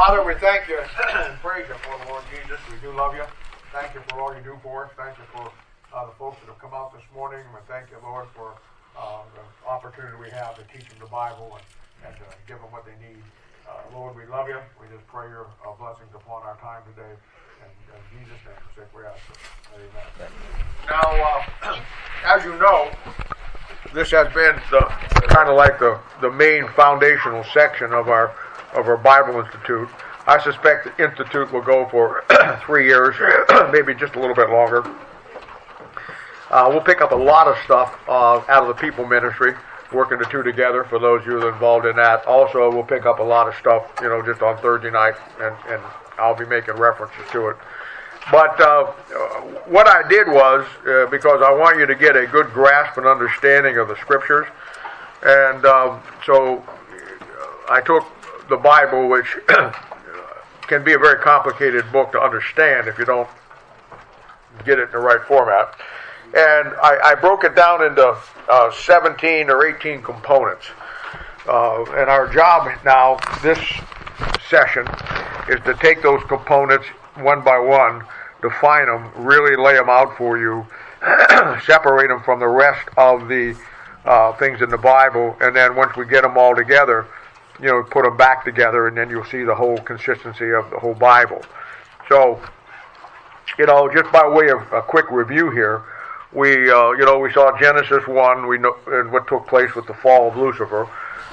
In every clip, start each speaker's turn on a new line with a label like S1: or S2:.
S1: Father, we thank you and praise you for the Lord Jesus. We do love you. Thank you for all you do for us. Thank you for the folks that have come out this morning. We thank you, Lord, for the opportunity we have to teach them the Bible and give them what they need. Lord, we love you. We just pray your blessings upon our time today. And in Jesus' name, we say we ask it. Amen. Now, as you know, this has been kind of like the main foundational section of our Bible Institute. I suspect the Institute will go for 3 years, maybe just a little bit longer. We'll pick up a lot of stuff out of the People Ministry, working the two together for those of you that are involved in that. Also, we'll pick up a lot of stuff, just on Thursday night, and I'll be making references to it. But what I did was, because I want you to get a good grasp and understanding of the Scriptures, and so I took the Bible, which can be a very complicated book to understand if you don't get it in the right format, and I broke it down into 17 or 18 components. And our job now, this session, is to take those components one by one, define them, really lay them out for you, separate them from the rest of the things in the Bible, and then once we get them all together, put them back together, and then you'll see the whole consistency of the whole Bible. So, just by way of a quick review here, we saw Genesis 1, we know, and what took place with the fall of Lucifer.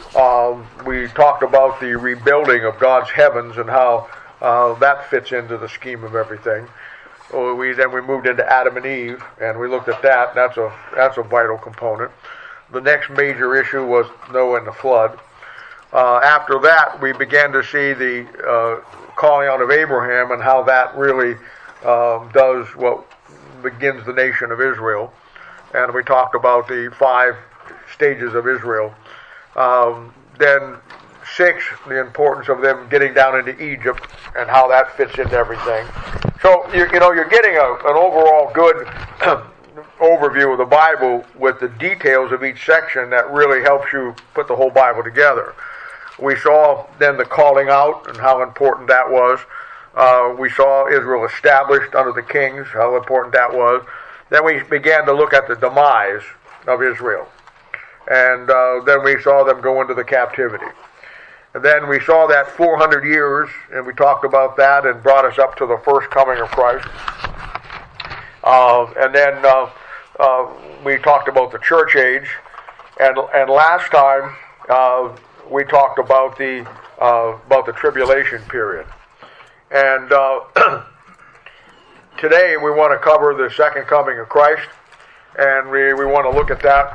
S1: We talked about the rebuilding of God's heavens and how that fits into the scheme of everything. Then we moved into Adam and Eve, and we looked at that. That's a vital component. The next major issue was Noah and the flood. After that, we began to see the calling out of Abraham and how that really does what begins the nation of Israel. And we talked about the 5 stages of Israel. Then 6, the importance of them getting down into Egypt and how that fits into everything. So, you're getting an overall good overview of the Bible with the details of each section that really helps you put the whole Bible together. We saw then the calling out and how important that was. We saw Israel established under the kings, how important that was. Then we began to look at the demise of Israel. And then we saw them go into the captivity. And then we saw that 400 years, and we talked about that and brought us up to the first coming of Christ. And then we talked about the church age. And last time we talked about the tribulation period. And today we want to cover the second coming of Christ, and we want to look at that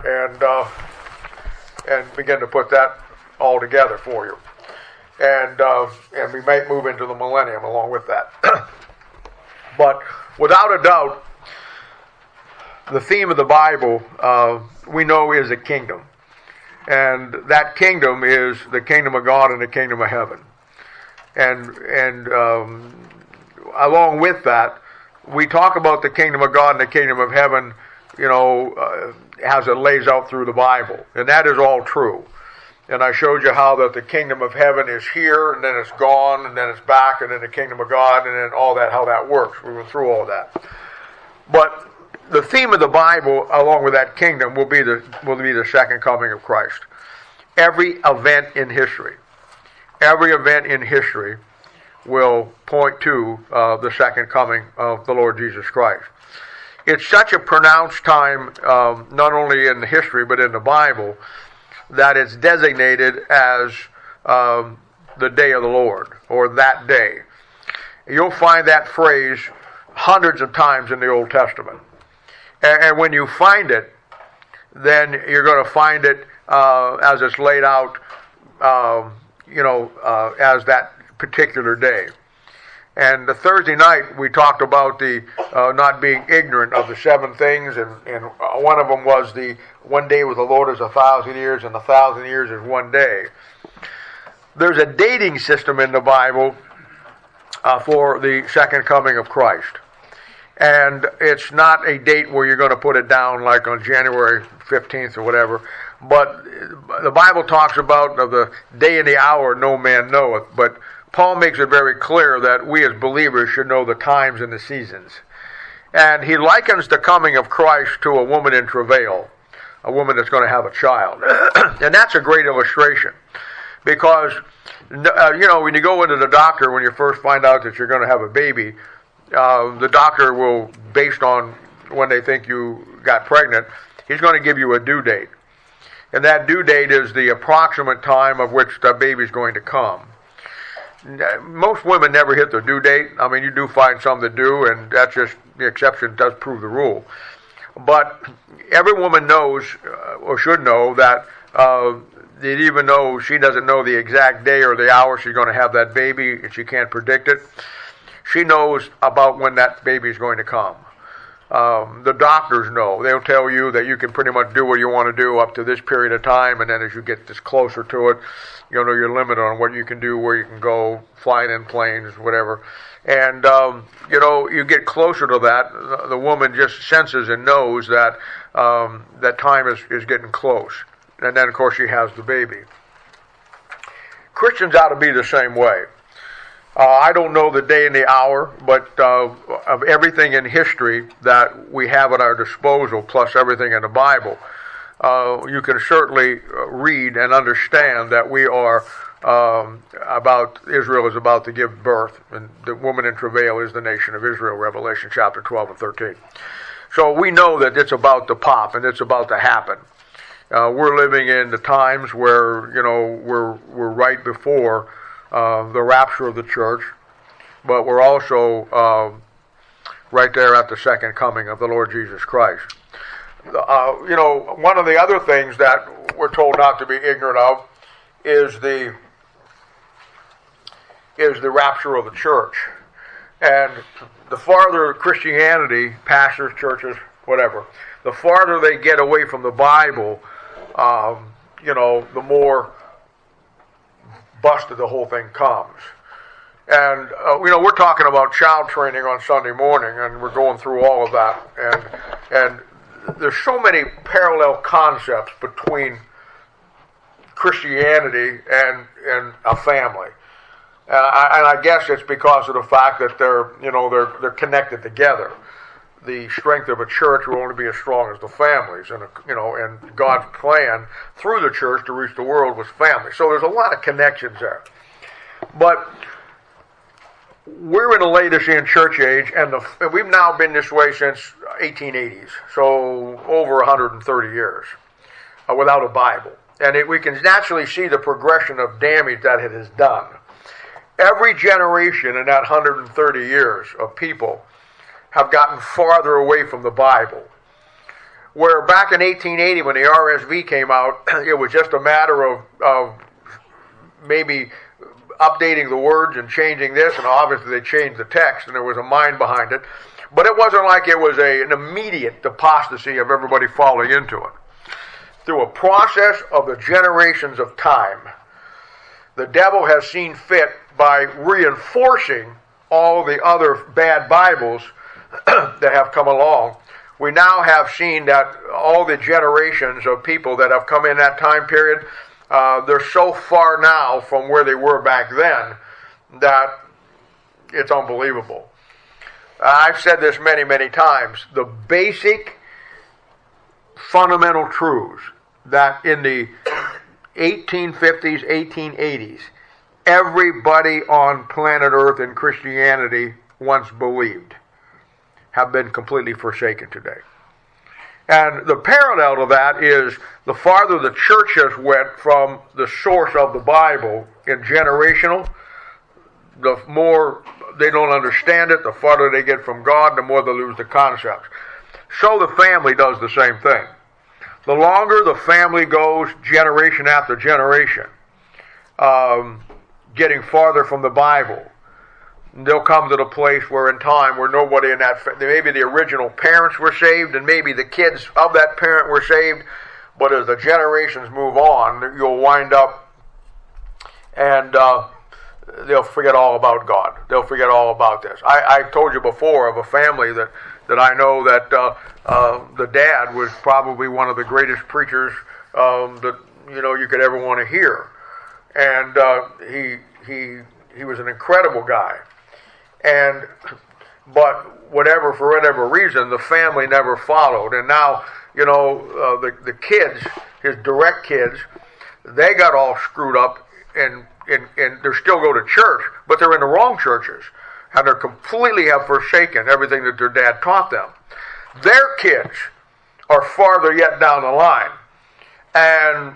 S1: and begin to put that all together for you. And we might move into the millennium along with that. But without a doubt, the theme of the Bible we know is a kingdom. And that kingdom is the kingdom of God and the kingdom of heaven. And along with that, we talk about the kingdom of God and the kingdom of heaven, as it lays out through the Bible. And that is all true. And I showed you how that the kingdom of heaven is here, and then it's gone, and then it's back, and then the kingdom of God, and then all that, how that works. We went through all of that. But the theme of the Bible, along with that kingdom, will be the second coming of Christ. Every event in history will point to the second coming of the Lord Jesus Christ. It's such a pronounced time, not only in history but in the Bible, that it's designated as the day of the Lord, or that day. You'll find that phrase hundreds of times in the Old Testament. And when you find it, then you're going to find it as it's laid out, as that particular day. And the Thursday night, we talked about the not being ignorant of the 7 things, and one of them was the one day with the Lord is 1,000 years, and 1,000 years is one day. There's a dating system in the Bible for the second coming of Christ. And it's not a date where you're going to put it down like on January 15th or whatever. But the Bible talks about the day and the hour no man knoweth. But Paul makes it very clear that we as believers should know the times and the seasons. And he likens the coming of Christ to a woman in travail, a woman that's going to have a child. And that's a great illustration. Because, when you go into the doctor, when you first find out that you're going to have a baby, the doctor will, based on when they think you got pregnant, he's going to give you a due date. And that due date is the approximate time of which the baby's going to come. Most women never hit their due date. I mean, you do find some that do, and that's just the exception does prove the rule. But every woman knows, or should know, that even though she doesn't know the exact day or the hour she's going to have that baby, and she can't predict it, she knows about when that baby is going to come. The doctors know. They'll tell you that you can pretty much do what you want to do up to this period of time, and then as you get this closer to it, you'll know your limit on what you can do, where you can go, flying in planes, whatever. And, you get closer to that, the woman just senses and knows that that time is getting close. And then, of course, she has the baby. Christians ought to be the same way. I don't know the day and the hour, but of everything in history that we have at our disposal, plus everything in the Bible, you can certainly read and understand that we are Israel is about to give birth, and the woman in travail is the nation of Israel, Revelation chapter 12 and 13. So we know that it's about to pop and it's about to happen. We're living in the times where, we're right before the rapture of the church, but we're also right there at the second coming of the Lord Jesus Christ. One of the other things that we're told not to be ignorant of is the rapture of the church. And the farther Christianity, pastors, churches, whatever, the farther they get away from the Bible, the more busted the whole thing comes. And, we're talking about child training on Sunday morning, and we're going through all of that. And there's so many parallel concepts between Christianity and a family. And I guess it's because of the fact that they're connected together. The strength of a church will only be as strong as the families, and God's plan through the church to reach the world was family. So there's a lot of connections there. But we're in the Laodicean church age, and we've now been this way since 1880s, so over 130 years, without a Bible. And we can naturally see the progression of damage that it has done. Every generation in that 130 years of people have gotten farther away from the Bible. Where back in 1880 when the RSV came out, it was just a matter of maybe updating the words and changing this, and obviously they changed the text and there was a mind behind it. But it wasn't like it was an immediate apostasy of everybody falling into it. Through a process of the generations of time, the devil has seen fit by reinforcing all the other bad Bibles that have come along. We now have seen that all the generations of people that have come in that time period, they're so far now from where they were back then that it's unbelievable. I've said this many, many times. The basic fundamental truths that in the 1850s, 1880s, everybody on planet Earth in Christianity once believed have been completely forsaken today. And the parallel to that is the farther the churches went from the source of the Bible in generational, the more they don't understand it, the farther they get from God, the more they lose the concepts. So the family does the same thing. The longer the family goes, generation after generation, getting farther from the Bible, they'll come to the place where in time where nobody in that, maybe the original parents were saved and maybe the kids of that parent were saved, but as the generations move on, you'll wind up and they'll forget all about God. They'll forget all about this. I told you before of a family that I know that the dad was probably one of the greatest preachers that you could ever want to hear, and He was an incredible guy. But for whatever reason, the family never followed. And now, the kids, his direct kids, they got all screwed up and they still go to church, but they're in the wrong churches. And they completely have forsaken everything that their dad taught them. Their kids are farther yet down the line. And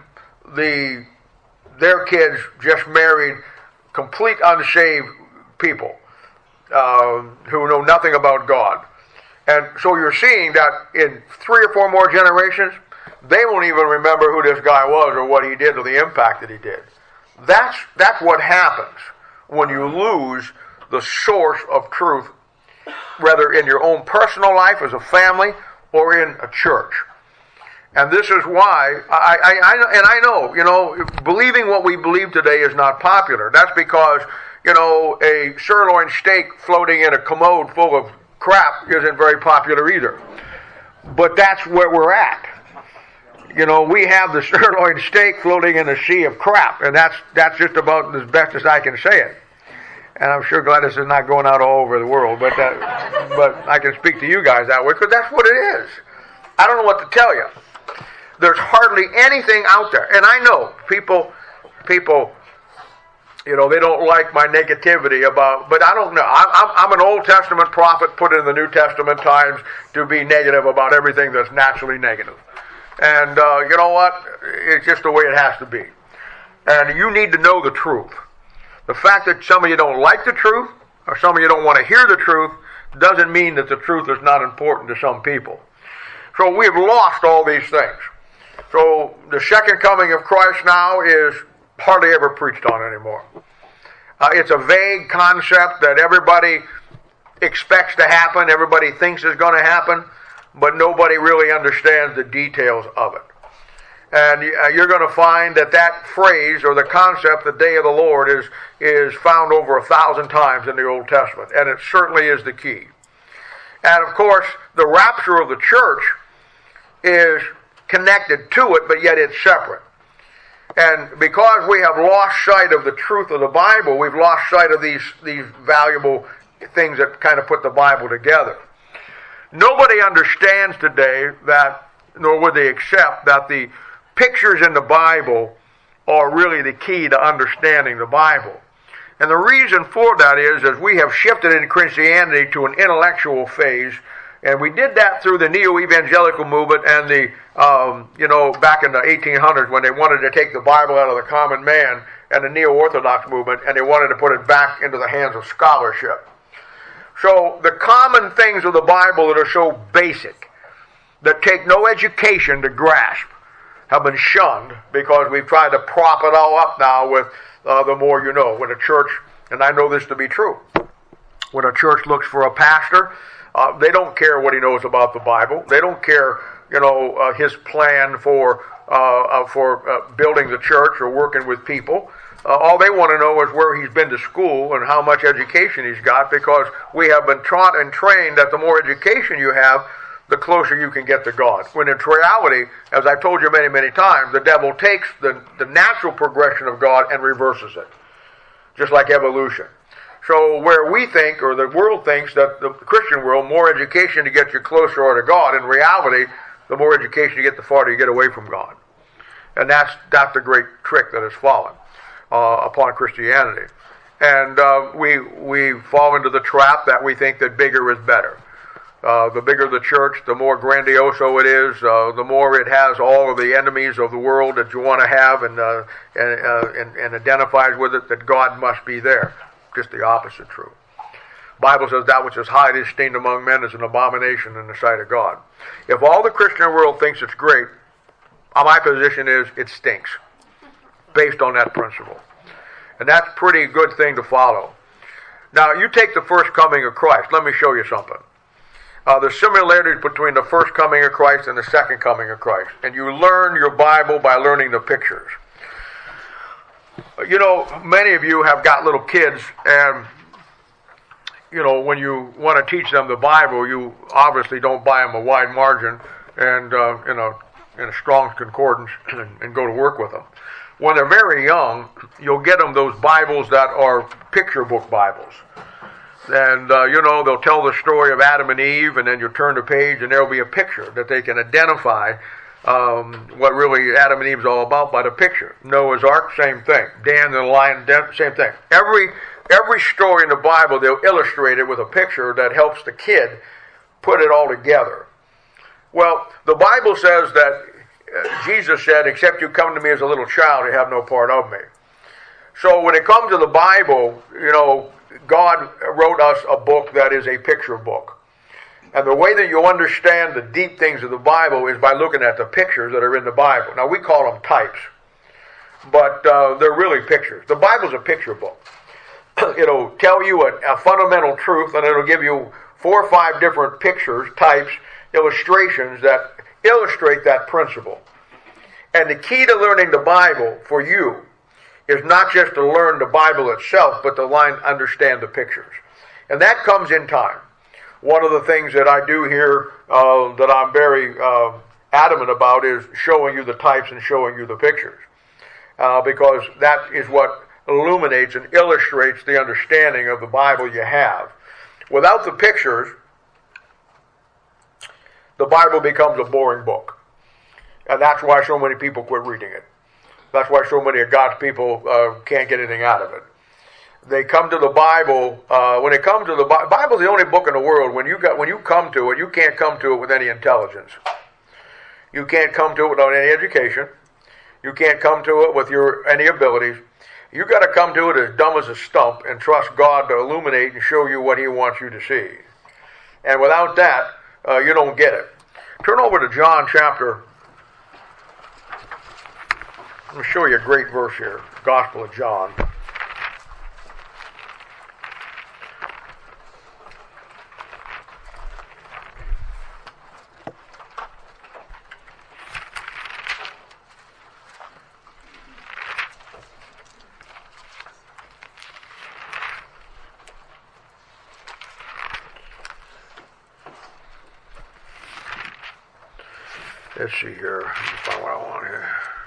S1: their kids just married complete unsaved people who know nothing about God. And so you're seeing that in 3 or 4 more generations, they won't even remember who this guy was or what he did or the impact that he did. That's what happens when you lose the source of truth, whether in your own personal life as a family or in a church. And this is why I know, believing what we believe today is not popular. That's because, a sirloin steak floating in a commode full of crap isn't very popular either. But that's where we're at. We have the sirloin steak floating in a sea of crap, and that's just about as best as I can say it. And I'm sure Gladys is not going out all over the world, but I can speak to you guys that way, because that's what it is. I don't know what to tell you. There's hardly anything out there. And I know people, they don't like my negativity but I don't know. I'm an Old Testament prophet put in the New Testament times to be negative about everything that's naturally negative. And you know what? It's just the way it has to be. And you need to know the truth. The fact that some of you don't like the truth, or some of you don't want to hear the truth, doesn't mean that the truth is not important to some people. So we've lost all these things. So the second coming of Christ now is hardly ever preached on anymore. It's a vague concept that everybody expects to happen, everybody thinks is going to happen, but nobody really understands the details of it. And you're going to find that phrase or the concept, the day of the Lord, is found over 1,000 times in the Old Testament, and it certainly is the key. And of course, the rapture of the church is connected to it, but yet it's separate. And because we have lost sight of the truth of the Bible, we've lost sight of these valuable things that kind of put the Bible together. Nobody understands today that, nor would they accept, that the pictures in the Bible are really the key to understanding the Bible. And the reason for that is, as we have shifted in Christianity to an intellectual phase, and we did that through the neo-evangelical movement and back in the 1800s when they wanted to take the Bible out of the common man, and the neo-orthodox movement, and they wanted to put it back into the hands of scholarship. So the common things of the Bible that are so basic, that take no education to grasp, have been shunned because we've tried to prop it all up now with the more you know. When a church, and I know this to be true, when a church looks for a pastor, they don't care what he knows about the Bible. They don't care, his plan for building the church or working with people. All they want to know is where he's been to school and how much education he's got, because we have been taught and trained that the more education you have, the closer you can get to God. When in reality, as I've told you many, many times, the devil takes the natural progression of God and reverses it, just like evolution. So where we think, or the world thinks, that the Christian world, more education to get you closer to God, in reality, the more education you get, the farther you get away from God. And that's the great trick that has fallen upon Christianity. And we fall into the trap that we think that bigger is better. The bigger the church, the more grandioso it is, the more it has all of the enemies of the world that you want to have, and identifies with it, that God must be there. Just the opposite true. The Bible says that which is highly esteemed among men is an abomination in the sight of God. If all the Christian world thinks it's great, my position is it stinks, based on that principle. And that's a pretty good thing to follow. Now, you take the first coming of Christ. Let me show you something. There's similarities between the first coming of Christ and the second coming of Christ. And you learn your Bible by learning the pictures. Many of you have got little kids, and, when you want to teach them the Bible, you obviously don't buy them a wide margin and in a Strong's Concordance and go to work with them. when they're very young, you'll get them those Bibles that are picture book Bibles. And, they'll tell the story of Adam and Eve, and then you turn the page, and there'll be a picture that they can identify what really Adam and Eve's all about by the picture. Noah's Ark, same thing. Dan and the Lion, same thing. Every story in the Bible, they'll illustrate it with a picture that helps the kid put it all together. Well, the Bible says that Jesus said, except you come to me as a little child, you have no part of me. So when it comes to the Bible, God wrote us a book that is a picture book. And the way that you understand the deep things of the Bible is by looking at the pictures that are in the Bible. Now, we call them types, but they're really pictures. The Bible's a picture book. It'll tell you a fundamental truth, and it'll give you 4 or 5 different pictures, types, illustrations that illustrate that principle. And the key to learning the Bible for you is not just to learn the Bible itself, but to understand the pictures. And that comes in time. One of the things that I do here that I'm very adamant about is showing you the types and showing you the pictures. Because that is what illuminates and illustrates the understanding of the Bible you have. Without the pictures, the Bible becomes a boring book. And that's why so many people quit reading it. That's why so many of God's people can't get anything out of it. They come to the Bible, when it comes to the Bible is the only book in the world, when you come to it, you can't come to it with any intelligence. You can't come to it without any education. You can't come to it with any abilities. You got to come to it as dumb as a stump and trust God to illuminate and show you what He wants you to see. And without that, you don't get it. Turn over to John chapter. Let me show you a great verse here. Gospel of John. Let's see here. Let me find what I want here.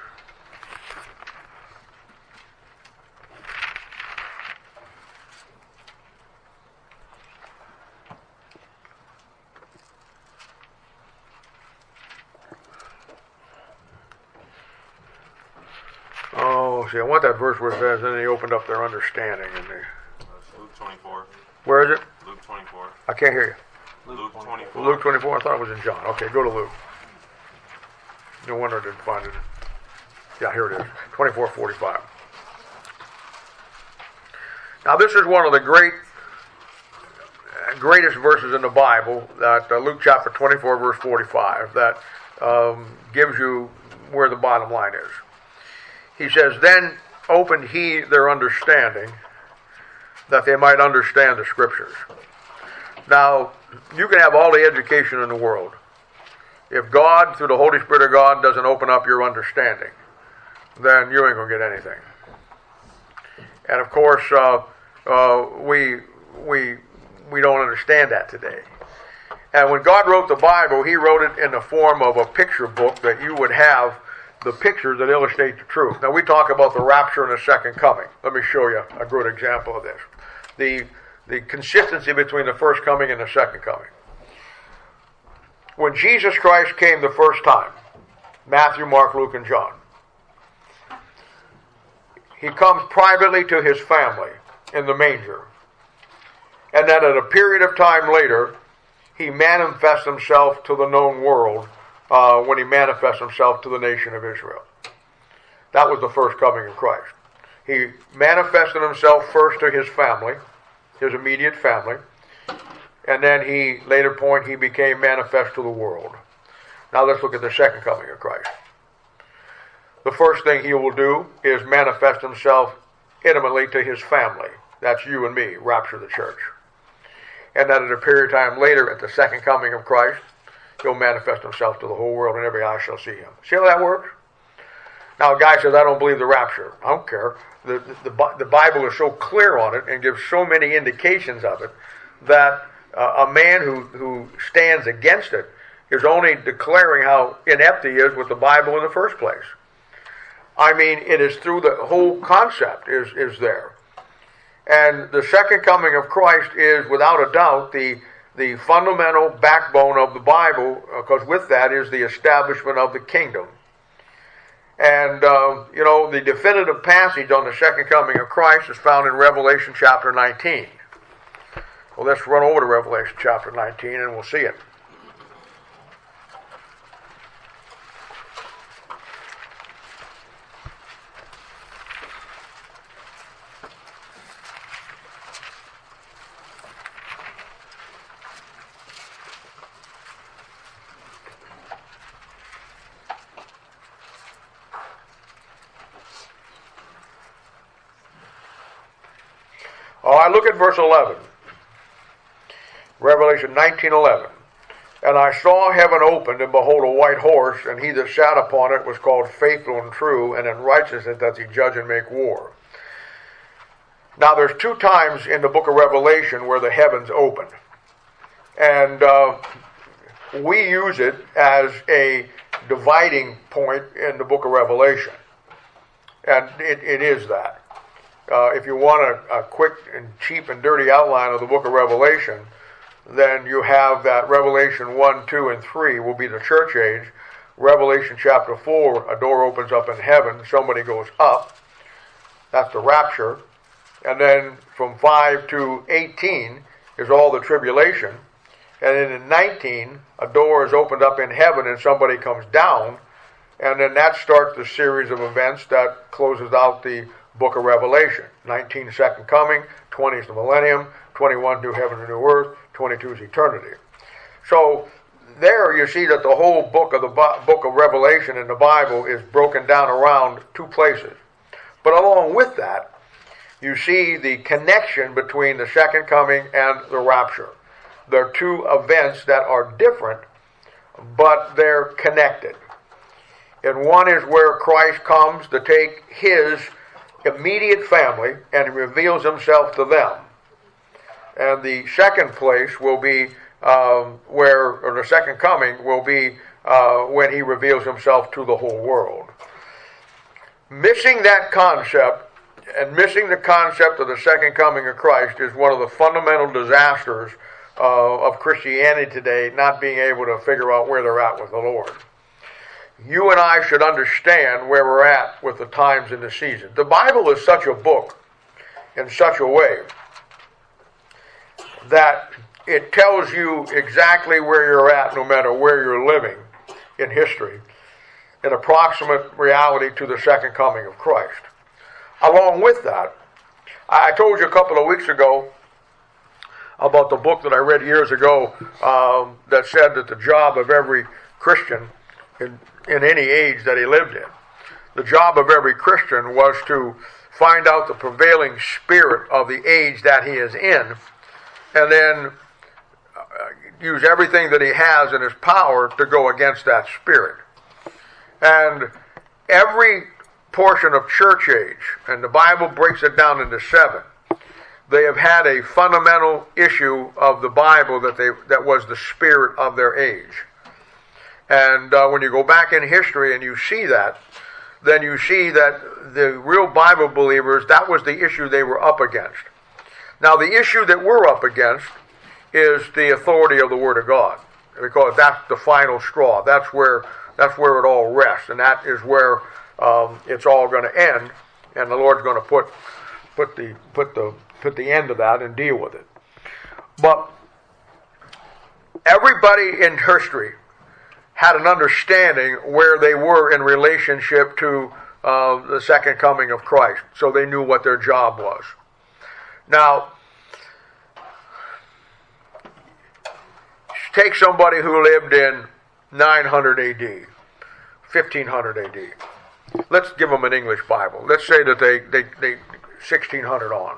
S1: Oh, see, I want that verse where it says, and He opened up their understanding.
S2: Luke 24.
S1: Where is it?
S2: Luke 24.
S1: I can't hear you.
S2: Luke 24.
S1: Luke 24? I thought it was in John. Okay, go to Luke. No wonder I didn't find it. Yeah, here it is. 24:45. Now, this is one of the greatest verses in the Bible, that Luke chapter 24, verse 45, that gives you where the bottom line is. He says, "Then opened He their understanding, that they might understand the Scriptures." Now, you can have all the education in the world. If God, through the Holy Spirit of God, doesn't open up your understanding, then you ain't going to get anything. And of course, we don't understand that today. And when God wrote the Bible, He wrote it in the form of a picture book that you would have the pictures that illustrate the truth. Now, we talk about the rapture and the second coming. Let me show you a good example of this. The consistency between the first coming and the second coming. When Jesus Christ came the first time, Matthew, Mark, Luke, and John, He comes privately to His family in the manger. And then at a period of time later, He manifests Himself to the known world when He manifests Himself to the nation of Israel. That was the first coming of Christ. He manifested Himself first to His family, His immediate family, and then later He became manifest to the world. Now let's look at the second coming of Christ. The first thing He will do is manifest Himself intimately to His family. That's you and me, rapture the church. And then at a period of time later, at the second coming of Christ, He'll manifest Himself to the whole world, and every eye shall see Him. See how that works? Now a guy says, I don't believe the rapture. I don't care. The Bible is so clear on it and gives so many indications of it that a man who stands against it is only declaring how inept he is with the Bible in the first place. I mean, it is through the whole concept is there. And the second coming of Christ is, without a doubt, the fundamental backbone of the Bible, because with that is the establishment of the kingdom. And, the definitive passage on the second coming of Christ is found in Revelation chapter 19. Well, let's run over to Revelation chapter 19 and we'll see it. I look at verse 11. Revelation 19:11. And I saw heaven opened, and behold, a white horse, and he that sat upon it was called Faithful and True, and in righteousness doth he judge and make war. Now, there's two times in the book of Revelation where the heavens open. And we use it as a dividing point in the book of Revelation. And it is that. If you want a quick and cheap and dirty outline of the book of Revelation, then you have that Revelation 1, 2, and 3 will be the church age. Revelation chapter 4, a door opens up in heaven, somebody goes up. That's the rapture. And then from 5 to 18 is all the tribulation. And then in 19, a door is opened up in heaven and somebody comes down. And then that starts the series of events that closes out the book of Revelation. 19, second coming. 20 is the millennium. 21, new heaven and new earth. 22 is eternity. So there you see that the whole book of Revelation in the Bible is broken down around two places. But along with that, you see the connection between the second coming and the rapture. They're two events that are different, but they're connected. And one is where Christ comes to take his immediate family and he reveals himself to them. And the second place will be or the second coming will be when he reveals himself to the whole world. Missing that concept and missing the concept of the second coming of Christ is one of the fundamental disasters of Christianity today, not being able to figure out where they're at with the Lord. You and I should understand where we're at with the times and the seasons. The Bible is such a book in such a way that it tells you exactly where you're at no matter where you're living in history, an approximate reality to the second coming of Christ. Along with that, I told you a couple of weeks ago about the book that I read years ago that said that the job of every Christian in any age that he lived in, the job of every Christian was to find out the prevailing spirit of the age that he is in, and then use everything that he has in his power to go against that spirit. And every portion of church age, and the Bible breaks it down into 7, they have had a fundamental issue of the Bible that was the spirit of their age. And when you go back in history and you see that, then you see that the real Bible believers, that was the issue they were up against. Now, the issue that we're up against is the authority of the Word of God, because that's the final straw. That's where it all rests, and that is where it's all going to end, and the Lord's going to put the end to that and deal with it. But everybody in history had an understanding where they were in relationship to the second coming of Christ, so they knew what their job was. Now, take somebody who lived in 900 AD, 1500 AD. Let's give them an English Bible. Let's say that they 1600 on.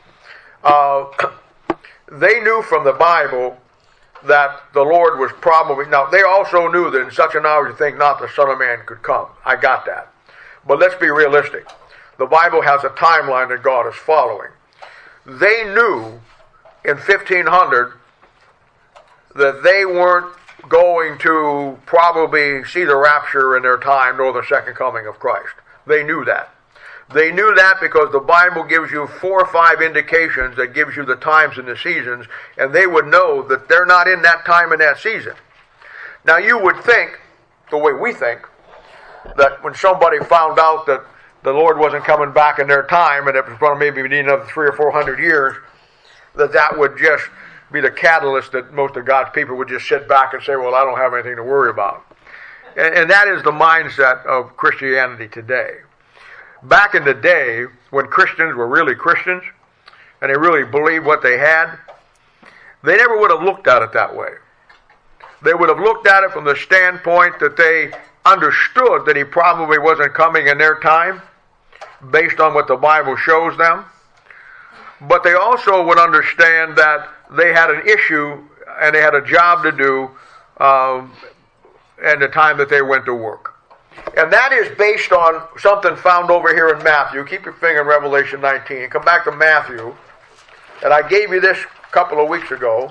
S1: They knew from the Bible that the Lord was probably... Now, they also knew that in such an hour you think not the Son of Man could come. I got that. But let's be realistic. The Bible has a timeline that God is following. They knew in 1500 that they weren't going to probably see the rapture in their time nor the second coming of Christ. They knew that. They knew that because the Bible gives you 4 or 5 indications that gives you the times and the seasons, and they would know that they're not in that time and that season. Now you would think, the way we think, that when somebody found out that the Lord wasn't coming back in their time, and it was going to maybe need another 300 or 400 years, that would just be the catalyst that most of God's people would just sit back and say, well, I don't have anything to worry about. And that is the mindset of Christianity today. Back in the day, when Christians were really Christians, and they really believed what they had, they never would have looked at it that way. They would have looked at it from the standpoint that they understood that he probably wasn't coming in their time, based on what the Bible shows them. But they also would understand that they had an issue and they had a job to do and the time that they went to work. And that is based on something found over here in Matthew. Keep your finger in Revelation 19. Come back to Matthew. And I gave you this a couple of weeks ago.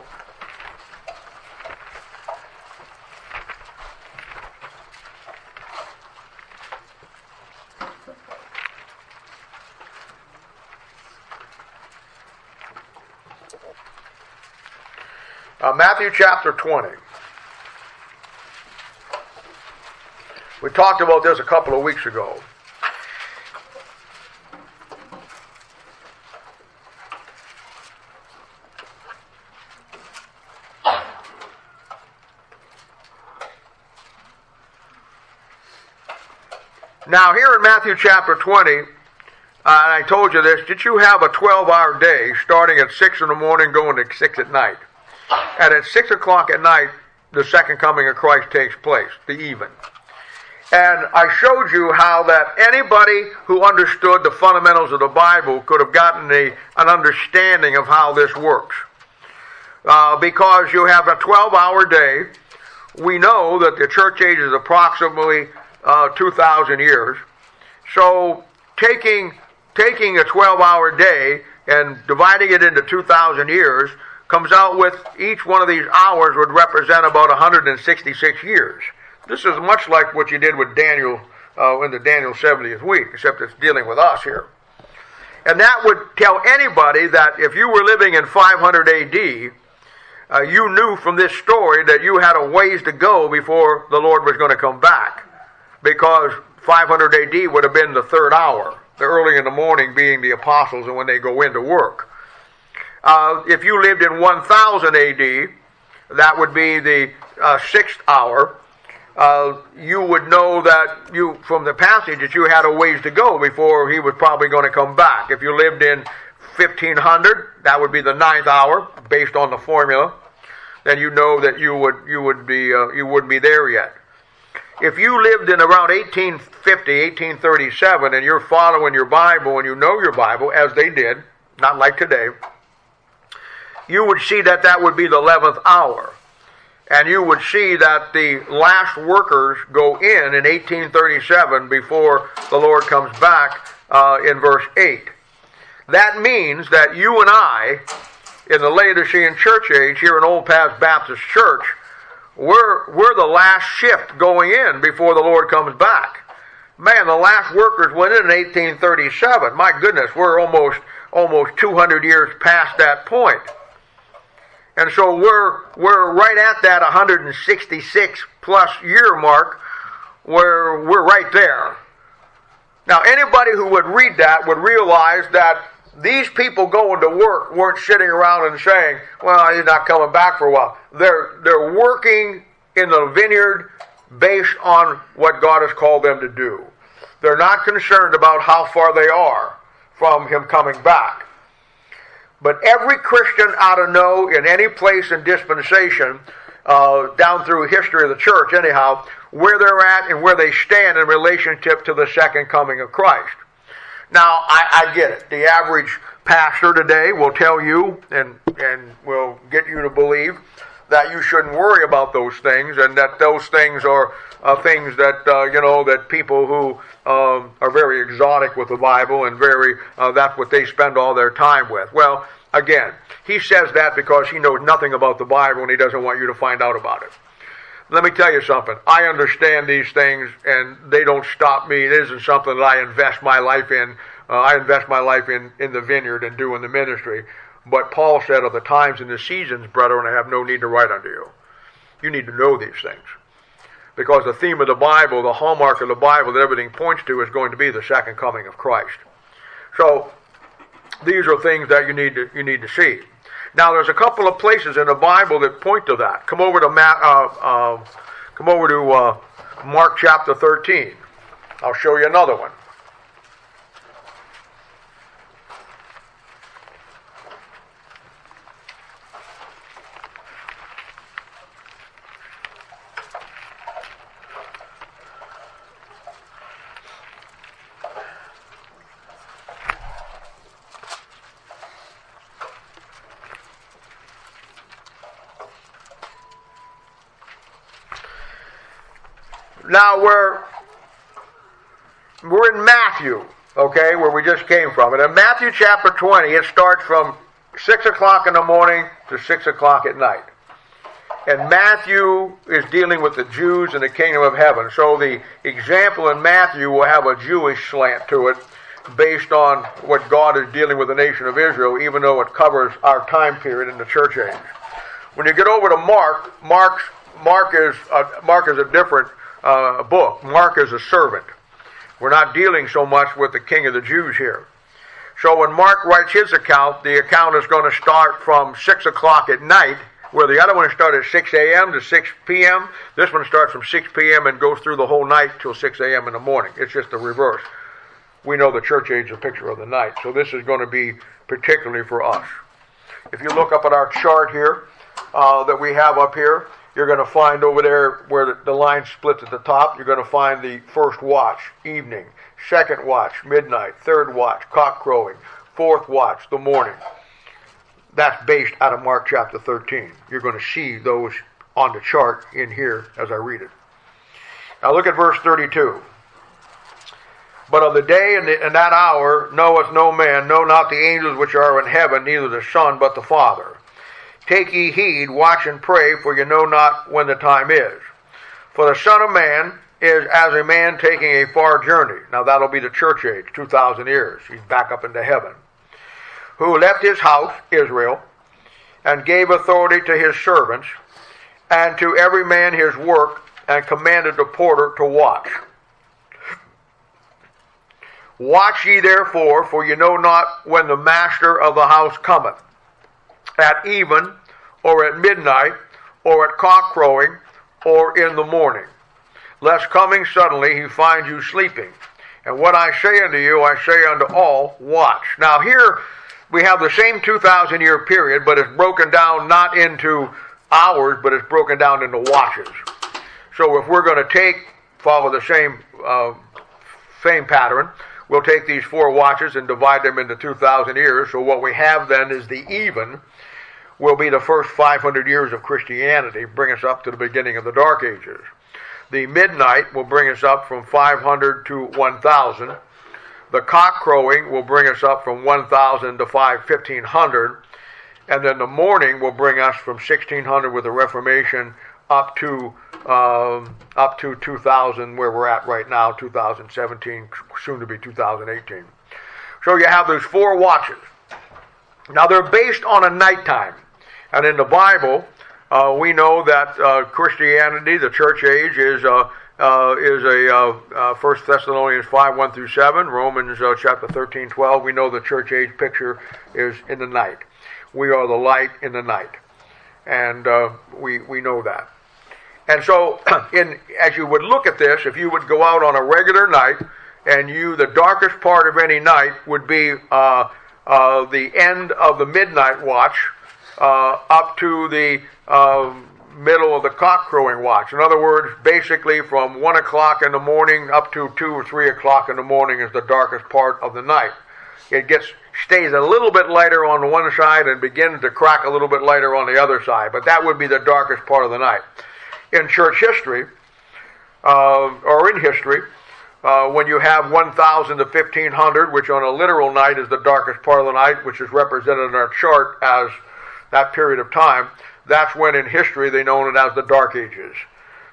S1: Matthew chapter 20. We talked about this a couple of weeks ago. Now here in Matthew chapter 20, I told you this, that you have a 12-hour day starting at 6 in the morning going to 6 at night. And at 6 o'clock at night, the second coming of Christ takes place, the even. And I showed you how that anybody who understood the fundamentals of the Bible could have gotten an understanding of how this works. Because you have a 12-hour day. We know that the church age is approximately 2,000 years. So taking a 12-hour day and dividing it into 2,000 years comes out with each one of these hours would represent about 166 years. This is much like what you did with Daniel in the Daniel 70th week, except it's dealing with us here. And that would tell anybody that if you were living in 500 AD, you knew from this story that you had a ways to go before the Lord was going to come back. Because 500 AD would have been the 3rd hour, the early in the morning being the apostles and when they go into work. If you lived in 1000 AD, that would be the 6th hour. You would know that from the passage that you had a ways to go before he was probably going to come back. If you lived in 1500, that would be the 9th hour, based on the formula. Then you know that you wouldn't be there yet. If you lived in around 1850, 1837, and you're following your Bible and you know your Bible, as they did, not like today, you would see that would be the 11th hour. And you would see that the last workers go in 1837 before the Lord comes back in verse 8. That means that you and I, in the Laodicean church age here in Old Paths Baptist Church, we're the last shift going in before the Lord comes back. Man, the last workers went in 1837. My goodness, we're almost 200 years past that point. And so we're right at that 166 plus year mark where we're right there. Now anybody who would read that would realize that these people going to work weren't sitting around and saying, well, he's not coming back for a while. They're working in the vineyard based on what God has called them to do. They're not concerned about how far they are from him coming back. But every Christian ought to know in any place in dispensation, down through history of the church anyhow, where they're at and where they stand in relationship to the second coming of Christ. Now, I get it. The average pastor today will tell you and will get you to believe that you shouldn't worry about those things, and that those things are things that, that people who are very exotic with the Bible and that's what they spend all their time with. Well, again, he says that because he knows nothing about the Bible and he doesn't want you to find out about it. let me tell you something. I understand these things, and they don't stop me. It isn't something that I invest my life in. I invest my life in the vineyard and doing the ministry. But Paul said, of the times and the seasons, brethren, I have no need to write unto you. You need to know these things. Because the theme of the Bible, the hallmark of the Bible that everything points to is going to be the second coming of Christ. So, these are things that you need to see. Now, there's a couple of places in the Bible that point to that. Come over to Mark chapter 13. I'll show you another one. Now we're in Matthew, okay, where we just came from. And in Matthew chapter 20, it starts from 6 o'clock in the morning to 6 o'clock at night. And Matthew is dealing with the Jews and the kingdom of heaven. So the example in Matthew will have a Jewish slant to it based on what God is dealing with the nation of Israel, even though it covers our time period in the church age. When you get over to Mark is a different book. Mark is a servant. We're not dealing so much with the king of the Jews here. So when Mark writes his account, the account is going to start from 6 o'clock at night, where the other one started at 6 a.m. to 6 p.m. This one starts from 6 p.m. and goes through the whole night till 6 a.m. in the morning. It's just the reverse. We know the church age is a picture of the night, so this is going to be particularly for us. If you look up at our chart here that we have up here, you're going to find over there where the line splits at the top, you're going to find the first watch, evening, second watch, midnight, third watch, cock crowing, fourth watch, the morning. That's based out of Mark chapter 13. You're going to see those on the chart in here as I read it. Now look at verse 32. But of the day and that hour knoweth no man, no, not the angels which are in heaven, neither the Son, but the Father. Take ye heed, watch and pray, for you know not when the time is. For the Son of Man is as a man taking a far journey. Now that'll be the church age, 2,000 years. He's back up into heaven. Who left his house, Israel, and gave authority to his servants, and to every man his work, and commanded the porter to watch. Watch ye therefore, for you know not when the master of the house cometh, at even, or at midnight, or at cock crowing, or in the morning, lest coming suddenly he find you sleeping. And what I say unto you, I say unto all, watch. Now here we have the same 2,000 year period, but it's broken down not into hours, but it's broken down into watches. So if we're going to follow the same pattern, we'll take these 4 watches and divide them into 2,000 years. So what we have then is the even will be the first 500 years of Christianity, bring us up to the beginning of the Dark Ages. The midnight will bring us up from 500 to 1,000. The cock crowing will bring us up from 1,000 to 1,500. And then the morning will bring us from 1,600 with the Reformation up to 2,000, where we're at right now, 2017, soon to be 2018. So you have those 4 watches. Now they're based on a nighttime. And in the Bible, we know that Christianity, the church age, is 1 Thessalonians 5, 1 through 7, Romans chapter 13, 12. We know the church age picture is in the night. We are the light in the night. And we know that. And so, as you would look at this, if you would go out on a regular night, and the darkest part of any night would be the end of the midnight watch, up to the middle of the cock crowing watch. In other words, basically from 1 o'clock in the morning up to 2 or 3 o'clock in the morning is the darkest part of the night. It stays a little bit lighter on one side and begins to crack a little bit lighter on the other side, but that would be the darkest part of the night. In church history, or in history, when you have 1,000 to 1,500, which on a literal night is the darkest part of the night, which is represented in our chart as that period of time, that's when in history they known it as the Dark Ages.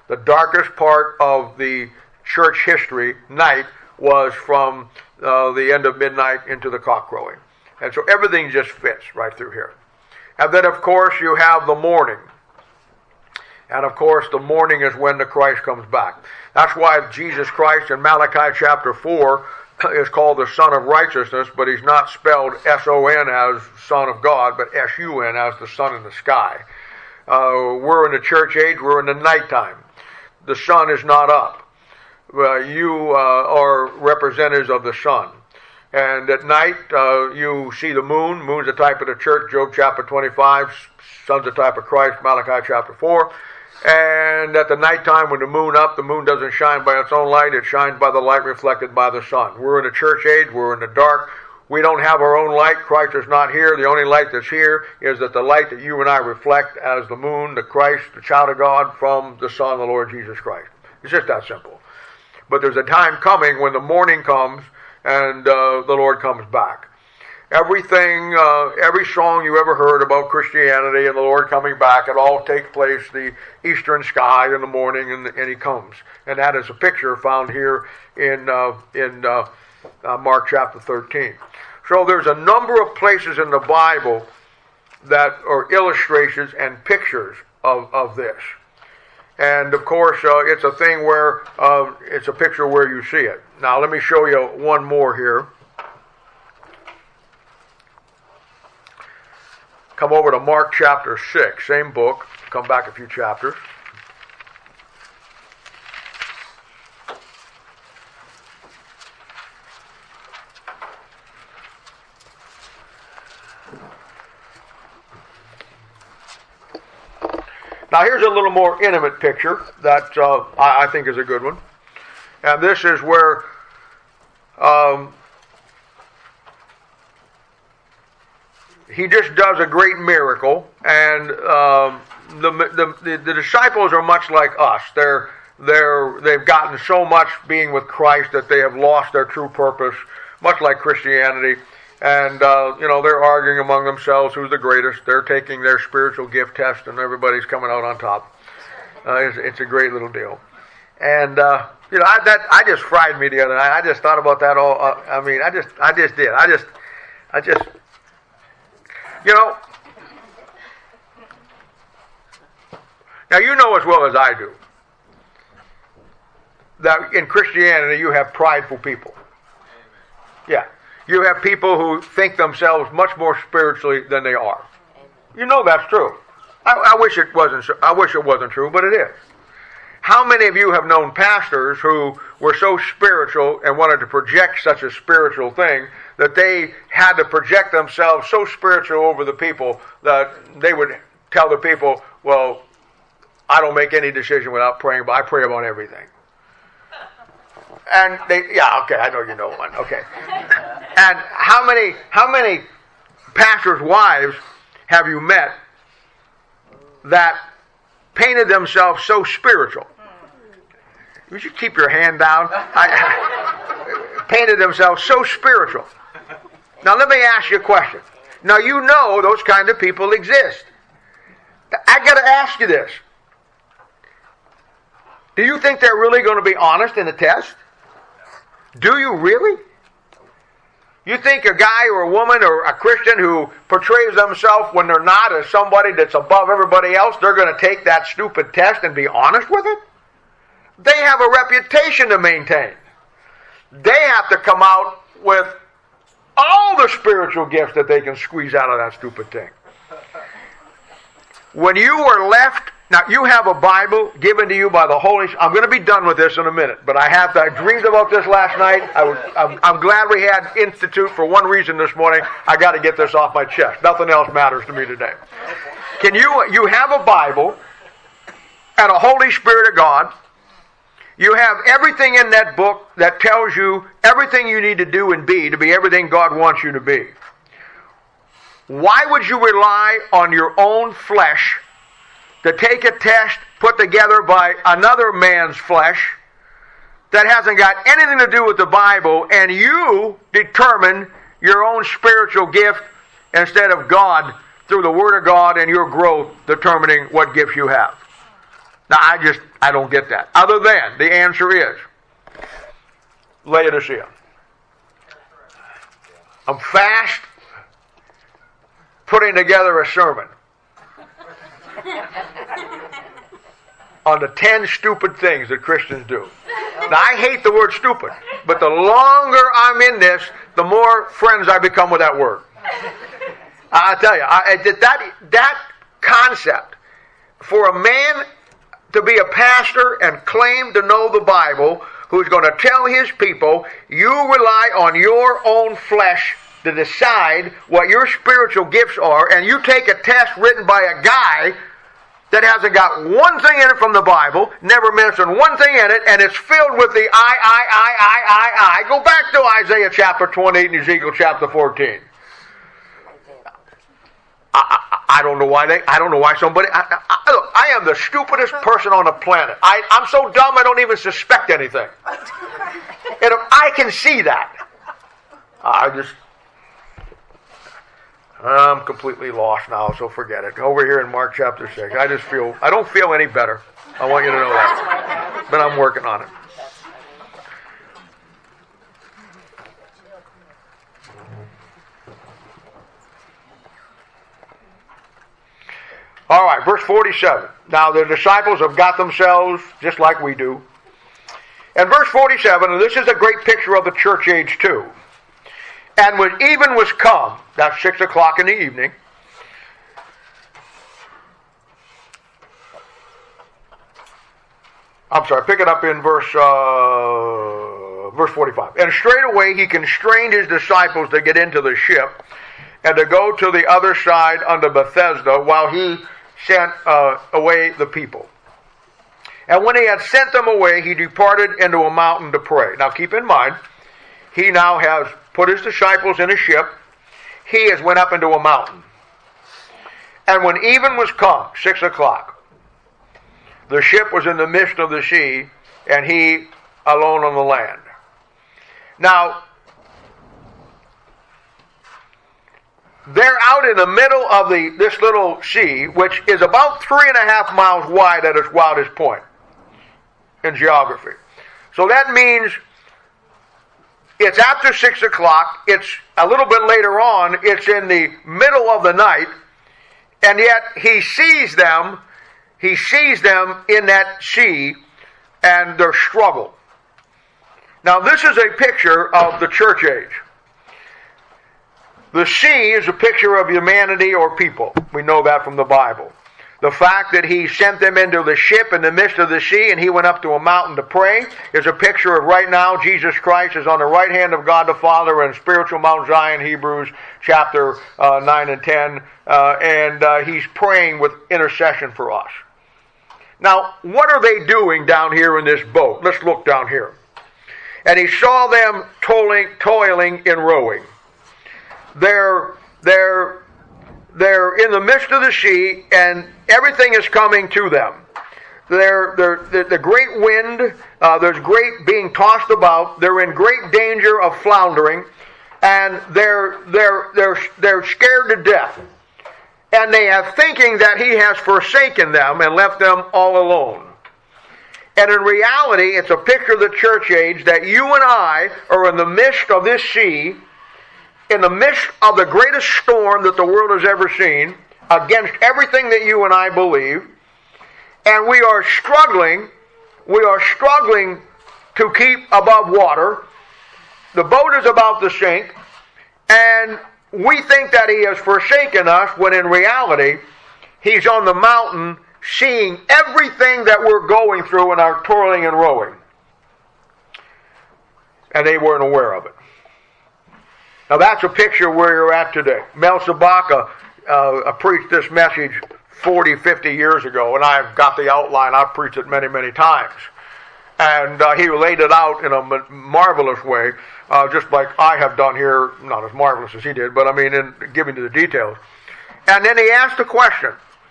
S1: The darkest part of the church history, night, was from the end of midnight into the cock crowing. And so everything just fits right through here. And then, of course, you have the morning. And, of course, the morning is when the Christ comes back. That's why Jesus Christ in Malachi chapter 4 is called the Son of Righteousness, but he's not spelled S-O-N as Son of God, but S-U-N as the sun in the sky. We're in the church age. We're in the nighttime. The sun is not up. You are representatives of the sun. And at night, you see the moon. Moon's a type of the church, Job chapter 25. Sun's a type of Christ, Malachi chapter 4. And at the nighttime, when the moon up, the moon doesn't shine by its own light. It shines by the light reflected by the sun. We're in the church age. We're in the dark. We don't have our own light. Christ is not here. The only light that's here is that the light that you and I reflect as the moon, the Christ, the child of God, from the Son, the Lord Jesus Christ. It's just that simple. But there's a time coming when the morning comes and the Lord comes back. Everything, every song you ever heard about Christianity and the Lord coming back, it all takes place the eastern sky in the morning, and he comes. And that is a picture found here in Mark chapter 13. So there's a number of places in the Bible that are illustrations and pictures of this. And of course, it's a thing where it's a picture where you see it. Now let me show you one more here. Come over to Mark chapter 6, same book. Come back a few chapters. Now here's a little more intimate picture that I think is a good one. And this is where he just does a great miracle, and the disciples are much like us. They've gotten so much being with Christ that they have lost their true purpose, much like Christianity. And they're arguing among themselves who's the greatest. They're taking their spiritual gift test, and everybody's coming out on top. It's a great little deal. And that just fried me the other night. I just thought about that all. I just did. Now you know as well as I do that in Christianity you have prideful people. Yeah. You have people who think themselves much more spiritually than they are. You know that's true. I wish it wasn't true, but it is. How many of you have known pastors who were so spiritual and wanted to project such a spiritual thing that they had to project themselves so spiritual over the people that they would tell the people, well, I don't make any decision without praying, but I pray about everything. And I know you know one. Okay. And how many pastors' wives have you met that painted themselves so spiritual? You should keep your hand down. Painted themselves so spiritual. Now let me ask you a question. Now you know those kind of people exist. I got to ask you this. Do you think they're really going to be honest in the test? Do you really? You think a guy or a woman or a Christian who portrays themselves when they're not as somebody that's above everybody else, they're going to take that stupid test and be honest with it? They have a reputation to maintain. They have to come out with all the spiritual gifts that they can squeeze out of that stupid thing. When you are left, now you have a Bible given to you by the Holy Spirit. I'm going to be done with this in a minute, but I dreamed about this last night. I'm glad we had Institute for one reason this morning. I got to get this off my chest. Nothing else matters to me today. You have a Bible and a Holy Spirit of God. You have everything in that book that tells you everything you need to do and be to be everything God wants you to be. Why would you rely on your own flesh to take a test put together by another man's flesh that hasn't got anything to do with the Bible, and you determine your own spiritual gift instead of God through the Word of God and your growth determining what gifts you have? Now, I don't get that. Other than, the answer is Laodicea. I'm fast putting together a sermon on the 10 stupid things that Christians do. Now, I hate the word stupid, but the longer I'm in this, the more friends I become with that word. I tell you, that concept for a man to be a pastor and claim to know the Bible, who's going to tell his people, you rely on your own flesh to decide what your spiritual gifts are, and you take a test written by a guy that hasn't got one thing in it from the Bible, never mentioned one thing in it, and it's filled with the I. Go back to Isaiah chapter 28 and Ezekiel chapter 14. I don't know why somebody. Look, I am the stupidest person on the planet. I'm so dumb I don't even suspect anything. And I can see that. I'm completely lost now, so forget it. Over here in Mark chapter 6, I don't feel any better. I want you to know that. But I'm working on it. All right, verse 47. Now the disciples have got themselves just like we do. And verse 47, and this is a great picture of the church age too. And when even was come, that's 6 o'clock in the evening, pick it up in verse 45. And straightway he constrained his disciples to get into the ship and to go to the other side unto Bethesda while he sent away the people. And when he had sent them away, he departed into a mountain to pray. Now keep in mind, he now has put his disciples in a ship. He has went up into a mountain. And when even was come, 6 o'clock, the ship was in the midst of the sea, and he alone on the land. Now, they're out in the middle of this little sea, which is about 3.5 miles wide at its wildest point in geography. So that means it's after 6 o'clock, it's a little bit later on, it's in the middle of the night, and yet he sees them in that sea and their struggle. Now this is a picture of the church age. The sea is a picture of humanity or people. We know that from the Bible. The fact that he sent them into the ship in the midst of the sea and he went up to a mountain to pray is a picture of right now Jesus Christ is on the right hand of God the Father in spiritual Mount Zion, Hebrews chapter 9 and 10, and he's praying with intercession for us. Now, what are they doing down here in this boat? Let's look down here. And he saw them toiling in rowing. They're in the midst of the sea, and everything is coming to them. The great wind, there's great being tossed about. They're in great danger of floundering, and they're scared to death. And they are thinking that he has forsaken them and left them all alone. And in reality, it's a picture of the church age that you and I are in the midst of this sea, in the midst of the greatest storm that the world has ever seen, against everything that you and I believe, and we are struggling to keep above water. The boat is about to sink, and we think that he has forsaken us, when in reality, he's on the mountain seeing everything that we're going through in our toiling and rowing. And they weren't aware of it. Now that's a picture where you're at today. Mel Sabaka preached this message 40, 50 years ago, and I've got the outline. I've preached it many, many times. And he laid it out in a marvelous way, just like I have done here, not as marvelous as he did, but I mean in giving you the details. And then he asked a question.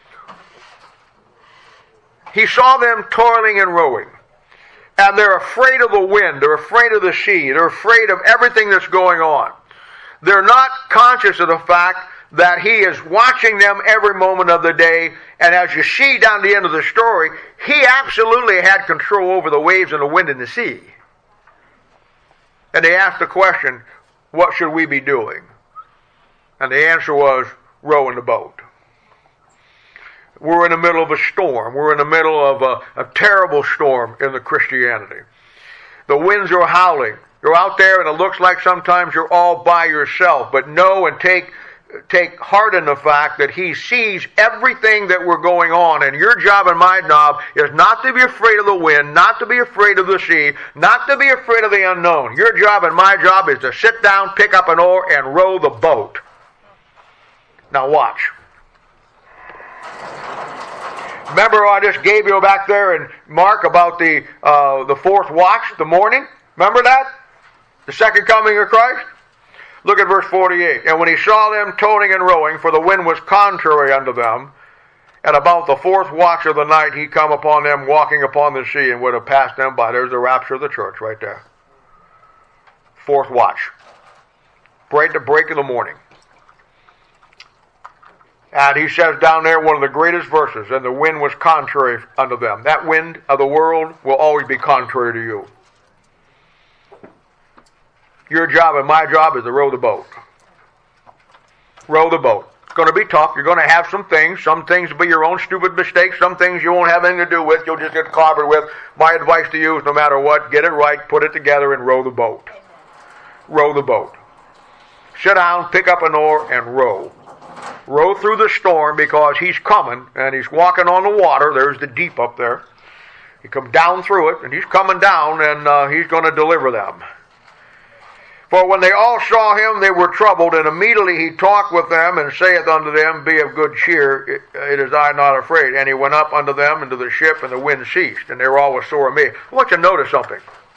S1: He saw them toiling and rowing. And they're afraid of the wind. They're afraid of the sea. They're afraid of everything that's going on. They're not conscious of the fact that he is watching them every moment of the day. And as you see down the end of the story, he absolutely had control over the waves and the wind and the sea. And they asked the question, what should we be doing? And the answer was, rowing the boat. We're in the middle of a storm. We're in the middle of a terrible storm in the Christianity. The winds are howling. You're out there and it looks like sometimes you're all by yourself. But know and take heart in the fact that he sees everything that we're going on. And your job and my job is not to be afraid of the wind, not to be afraid of the sea, not to be afraid of the unknown. Your job and my job is to sit down, pick up an oar, and row the boat. Now watch. Remember I just gave you back there in Mark about the fourth watch, the morning? Remember that? The second coming of Christ? Look at verse 48. And when he saw them toiling and rowing, for the wind was contrary unto them, and about the fourth watch of the night he come upon them walking upon the sea, and would have passed them by. There's the rapture of the church right there. Fourth watch. Right at the break of the morning. And he says down there, one of the greatest verses, and the wind was contrary unto them. That wind of the world will always be contrary to you. Your job and my job is to row the boat. Row the boat. It's going to be tough. You're going to have some things. Some things will be your own stupid mistakes. Some things you won't have anything to do with. You'll just get clobbered with. My advice to you is no matter what, get it right, put it together, and row the boat. Row the boat. Sit down, pick up an oar, and row. Row through the storm because he's coming, and he's walking on the water. There's the deep up there. He comes down through it, and he's coming down, and he's going to deliver them. For when they all saw him, they were troubled, and immediately he talked with them, and saith unto them, Be of good cheer, it is I, not afraid. And he went up unto them into the ship, and the wind ceased, and they were all sore amazed. I want you to notice something.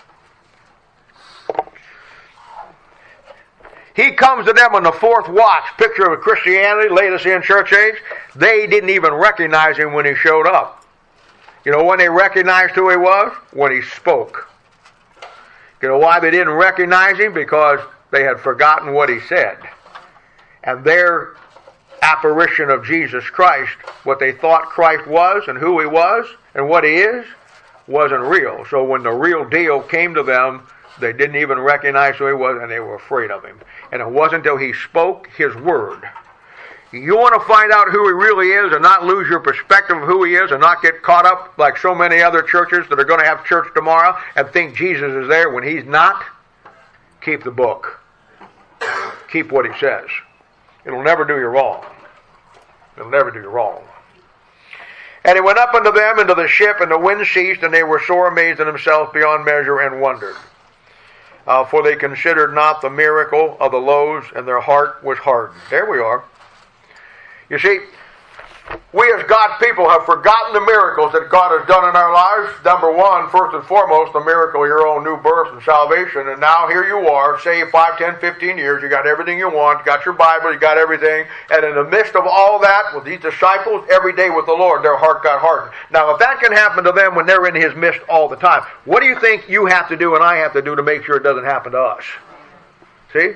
S1: He comes to them on the fourth watch, picture of Christianity, latest in church age. They didn't even recognize him when he showed up. You know when they recognized who he was? When he spoke. You know why they didn't recognize him? Because they had forgotten what he said. And their apparition of Jesus Christ, what they thought Christ was and who he was and what he is, wasn't real. So when the real deal came to them, they didn't even recognize who he was, and they were afraid of him. And it wasn't until he spoke his word. You want to find out who he really is and not lose your perspective of who he is and not get caught up like so many other churches that are going to have church tomorrow and think Jesus is there when he's not? Keep the book. Keep what he says. It'll never do you wrong. It'll never do you wrong. And he went up unto them into the ship, and the wind ceased, and they were sore amazed in themselves beyond measure, and wondered. For they considered not the miracle of the loaves, and their heart was hardened. There we are. You see, we as God's people have forgotten the miracles that God has done in our lives. Number one, first and foremost, the miracle of your own new birth and salvation. And now here you are, saved 5, 10, 15 years. You got everything you want. You got your Bible. You got everything. And in the midst of all that, with these disciples, every day with the Lord, their heart got hardened. Now, if that can happen to them when they're in his midst all the time, what do you think you have to do and I have to do to make sure it doesn't happen to us? See?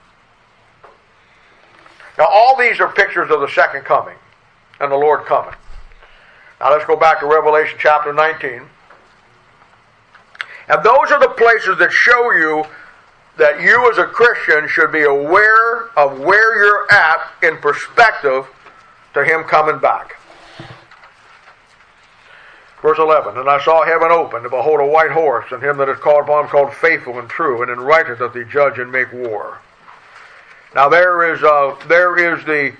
S1: Now, all these are pictures of the second coming and the Lord coming. Now, let's go back to Revelation chapter 19. And those are the places that show you that you as a Christian should be aware of where you're at in perspective to him coming back. Verse 11, And I saw heaven open, and behold a white horse, and him that is called upon called Faithful and True, and in righteousness doth he judge and make war. Now there is the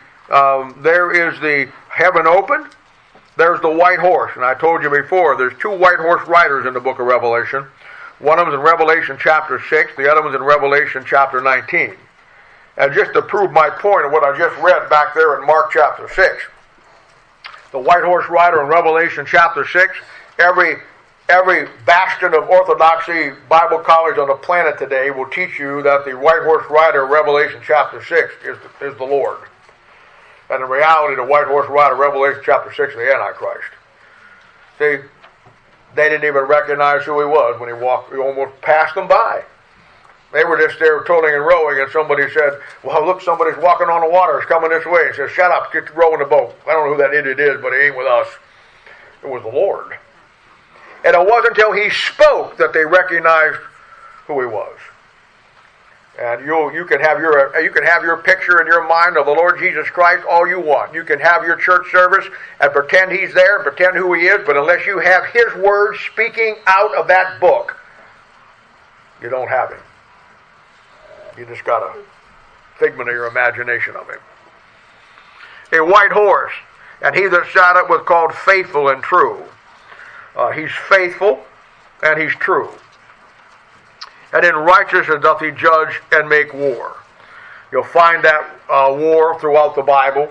S1: heaven open. There's the white horse, and I told you before. There's 2 white horse riders in the book of Revelation. One of them's in Revelation chapter 6. The other one's in Revelation chapter 19. And just to prove my point of what I just read back there in Mark chapter 6, the white horse rider in Revelation chapter 6. Every bastion of orthodoxy Bible college on the planet today will teach you that the white horse rider of Revelation chapter 6 is the Lord. And in reality, the white horse rider of Revelation chapter 6 is the Antichrist. See, they didn't even recognize who he was when he walked. He almost passed them by. They were just there tolling and rowing, and somebody said, well, look, somebody's walking on the water. It's coming this way. He said, shut up, get to rowing the boat. I don't know who that idiot is, but he ain't with us. It was the Lord. And it wasn't until he spoke that they recognized who he was. And you can have your picture in your mind of the Lord Jesus Christ all you want. You can have your church service and pretend he's there, pretend who he is, but unless you have his words speaking out of that book, you don't have him. You just got a figment of your imagination of him. A white horse, and he that sat it was called Faithful and True. He's faithful and he's true. And in righteousness doth he judge and make war. You'll find that war throughout the Bible.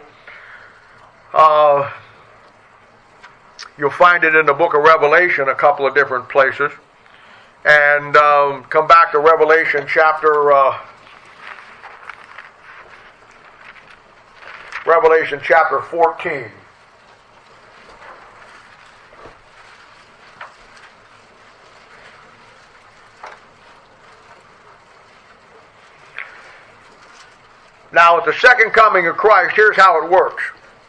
S1: You'll find it in the book of Revelation a couple of different places. And come back to Revelation chapter 14. Now, at the second coming of Christ, here's how it works.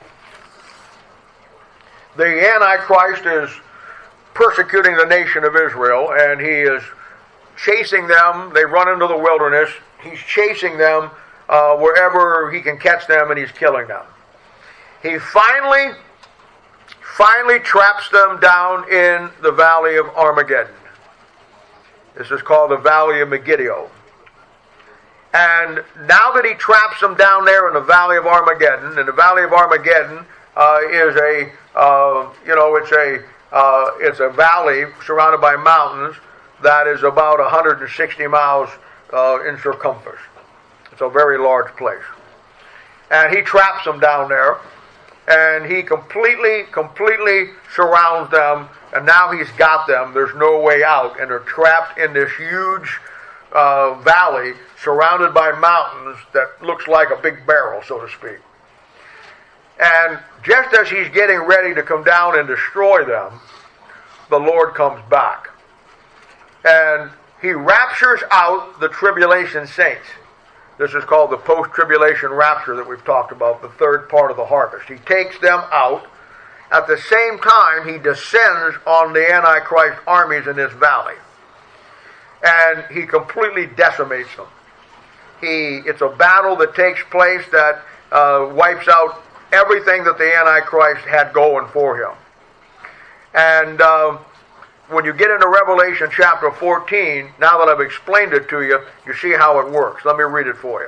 S1: The Antichrist is persecuting the nation of Israel, and he is chasing them. They run into the wilderness. He's chasing them wherever he can catch them, and he's killing them. He finally traps them down in the valley of Armageddon. This is called the Valley of Megiddo. And now that he traps them down there in the Valley of Armageddon, and the Valley of Armageddon is it's a valley surrounded by mountains that is about 160 miles in circumference. It's a very large place. And he traps them down there, and he completely surrounds them, and now he's got them. There's no way out, and they're trapped in this huge valley surrounded by mountains that looks like a big barrel, so to speak. And just as he's getting ready to come down and destroy them, the Lord comes back. And he raptures out the tribulation saints. This is called the post-tribulation rapture that we've talked about, the third part of the harvest. He takes them out. At the same time, he descends on the Antichrist armies in this valley. And he completely decimates them. It's a battle that takes place that wipes out everything that the Antichrist had going for him. And when you get into Revelation chapter 14, now that I've explained it to you, you see how it works. Let me read it for you.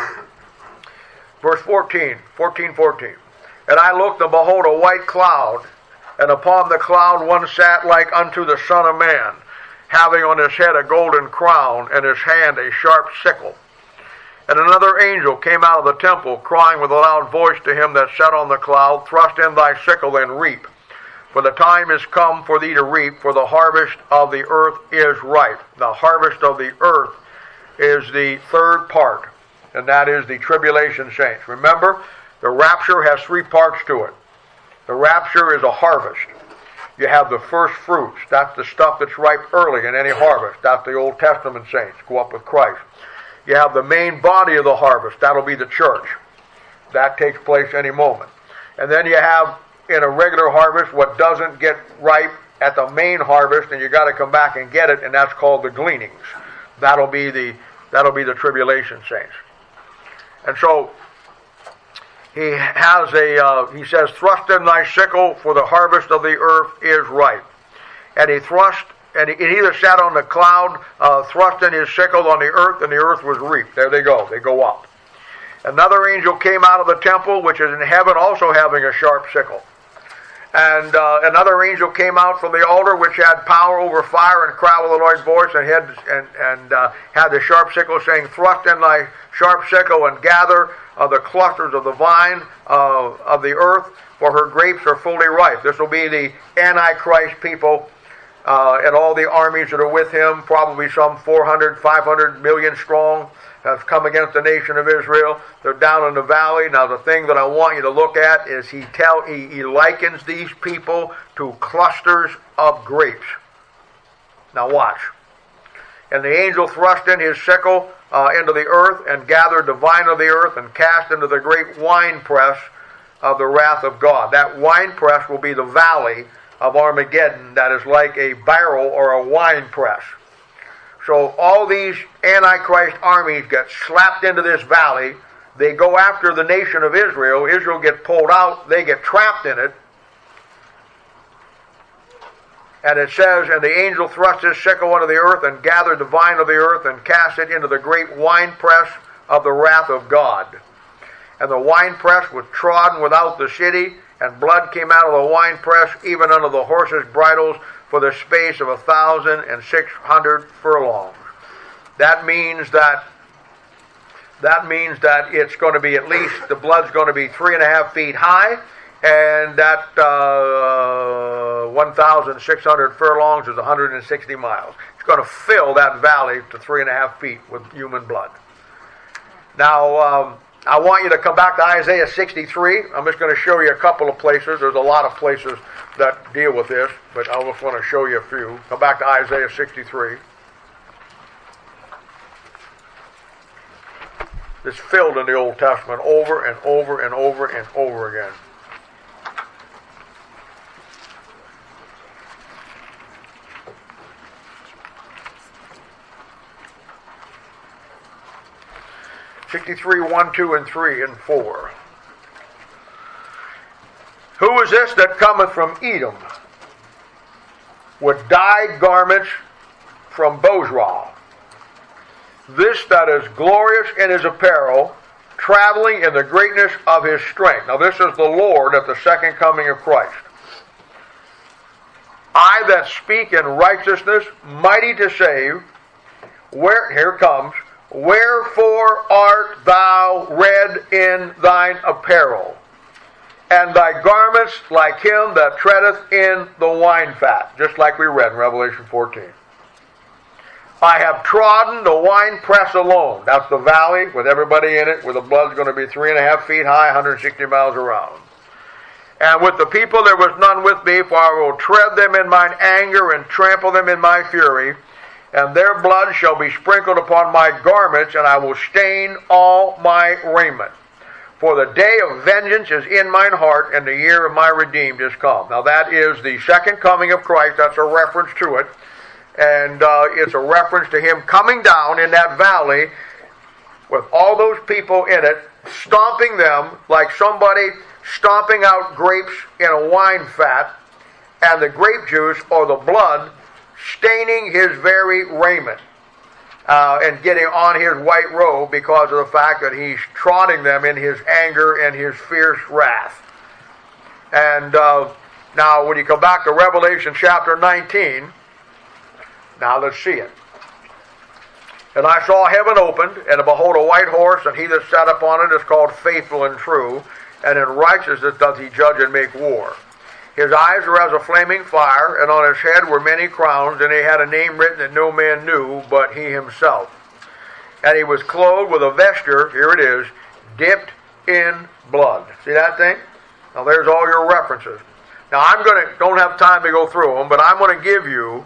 S1: Verse 14. And I looked, and behold, a white cloud, and upon the cloud one sat like unto the Son of Man, having on his head a golden crown, and his hand a sharp sickle. And another angel came out of the temple, crying with a loud voice to him that sat on the cloud, Thrust in thy sickle and reap, for the time is come for thee to reap, for the harvest of the earth is ripe. The harvest of the earth is the third part, and that is the tribulation saints. Remember, the rapture has three parts to it. The rapture is a harvest. You have the first fruits. That's the stuff that's ripe early in any harvest. That's the Old Testament saints. Go up with Christ. You have the main body of the harvest. That'll be the church. That takes place any moment. And then you have, in a regular harvest, what doesn't get ripe at the main harvest, and you got to come back and get it, and that's called the gleanings. That'll be the tribulation saints. And so he says, Thrust in thy sickle, for the harvest of the earth is ripe. And he either sat on the cloud, thrust in his sickle on the earth, and the earth was reaped. There they go. They go up. Another angel came out of the temple, which is in heaven, also having a sharp sickle. And another angel came out from the altar, which had power over fire, and cried with a loud voice, and had the sharp sickle, saying, Thrust in thy sharp sickle, and gather the clusters of the vine of the earth, for her grapes are fully ripe. This will be the Antichrist people, and all the armies that are with him, probably some 400, 500 million strong, have come against the nation of Israel. They're down in the valley. Now, the thing that I want you to look at is he likens these people to clusters of grapes. Now watch. And the angel thrust in his sickle into the earth, and gathered the vine of the earth, and cast into the great winepress of the wrath of God. That winepress will be the valley of Armageddon, that is like a barrel or a wine press. So all these Antichrist armies get slapped into this valley. They go after the nation of Israel. Israel gets pulled out. They get trapped in it. And it says, and the angel thrust his sickle into the earth, and gathered the vine of the earth, and cast it into the great winepress of the wrath of God. And the winepress was trodden without the city, and blood came out of the winepress, even unto the horses' bridles, for the space of 1,600 furlongs. That means that it's going to be at least, the blood's going to be 3.5 feet high, and that 1,600 furlongs is 160 miles. It's going to fill that valley to 3.5 feet with human blood. Now, I want you to come back to Isaiah 63. I'm just going to show you a couple of places. There's a lot of places that deal with this, but I just want to show you a few. Come back to Isaiah 63. It's filled in the Old Testament over and over and over and over again. '63, 1, 2, and 3, and 4. Who is this that cometh from Edom, with dyed garments from Bozrah? This that is glorious in his apparel, traveling in the greatness of his strength. Now this is the Lord at the second coming of Christ. I that speak in righteousness, mighty to save. Here it comes. Wherefore art thou red in thine apparel, and thy garments like him that treadeth in the wine fat? Just like we read in Revelation 14. I have trodden the wine press alone. That's the valley with everybody in it, where the blood's going to be 3.5 feet high, 160 miles around. And with the people there was none with me, for I will tread them in mine anger, and trample them in my fury. And their blood shall be sprinkled upon my garments, and I will stain all my raiment. For the day of vengeance is in mine heart, and the year of my redeemed is come. Now that is the second coming of Christ. That's a reference to it. And it's a reference to him coming down in that valley with all those people in it, stomping them like somebody stomping out grapes in a wine vat, and the grape juice or the blood staining his very raiment and getting on his white robe because of the fact that he's trotting them in his anger and his fierce wrath. And now when you come back to Revelation chapter 19, now let's see it. And I saw heaven opened, and behold a white horse, and he that sat upon it is called Faithful and True, and in righteousness doth he judge and make war. His eyes were as a flaming fire, and on his head were many crowns, and he had a name written that no man knew but he himself. And he was clothed with a vesture, here it is, dipped in blood. See that thing? Now there's all your references. Now don't have time to go through them, but I'm going to give you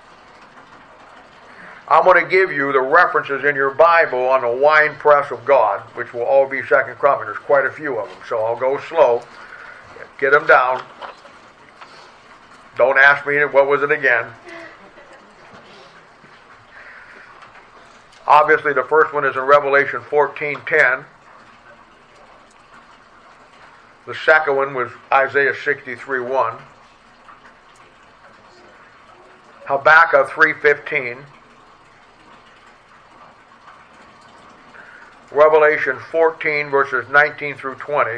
S1: the references in your Bible on the wine press of God, which will all be second coming. There's quite a few of them, so I'll go slow. Get them down. Don't ask me what was it again. Obviously, the first one is in Revelation 14:10. The second one was Isaiah 63:1. Habakkuk 3:15. Revelation 14 verses 19 through 20.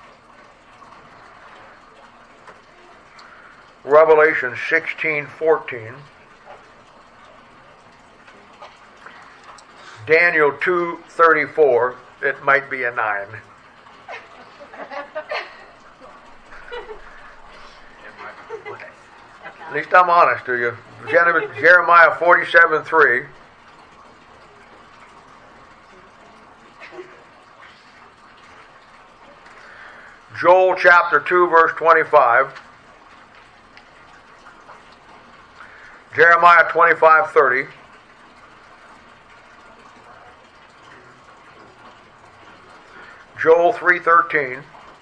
S1: Revelation 16:14. Daniel 2:34. It might be a 9. At least I'm honest to you. Jeremiah 47:3. Joel chapter 2 verse 25. Jeremiah 25:30. Joel 3:13,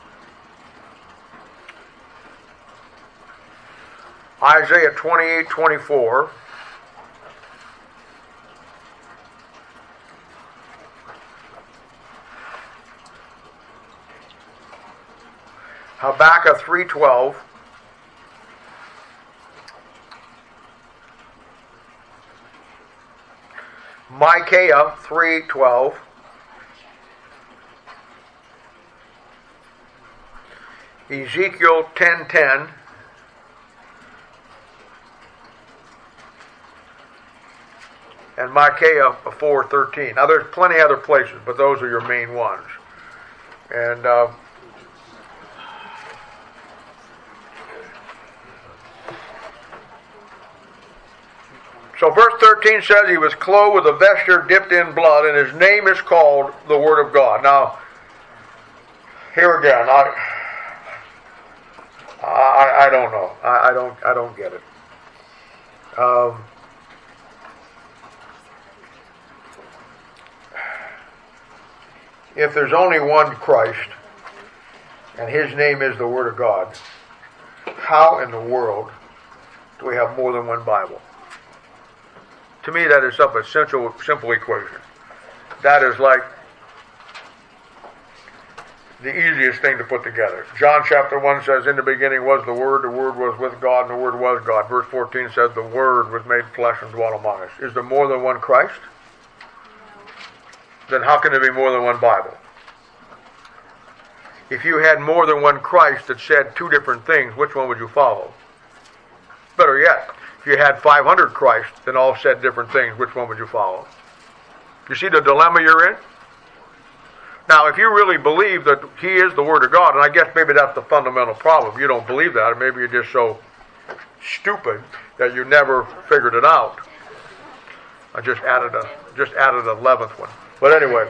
S1: Isaiah 28:24, Habakkuk 3:12, Micaiah 3:12, Ezekiel 10:10, and Micaiah 4:13. Now there's plenty other places, but those are your main ones. And so verse 13 says he was clothed with a vesture dipped in blood, and his name is called the Word of God. Now, here again, I don't know. I don't get it. If there's only one Christ, and his name is the Word of God, how in the world do we have more than one Bible? To me, that is a simple equation. That is like the easiest thing to put together. John chapter 1 says, in the beginning was the Word was with God, and the Word was God. Verse 14 says, the Word was made flesh and dwelt among us. Is there more than one Christ? Then how can there be more than one Bible? If you had more than one Christ that said two different things, which one would you follow? Better yet, if you had 500 Christ that all said different things, which one would you follow? You see the dilemma you're in? Now, if you really believe that he is the Word of God, and I guess maybe that's the fundamental problem. You don't believe that, or maybe you're just so stupid that you never figured it out. I just added an 11th one. But anyway,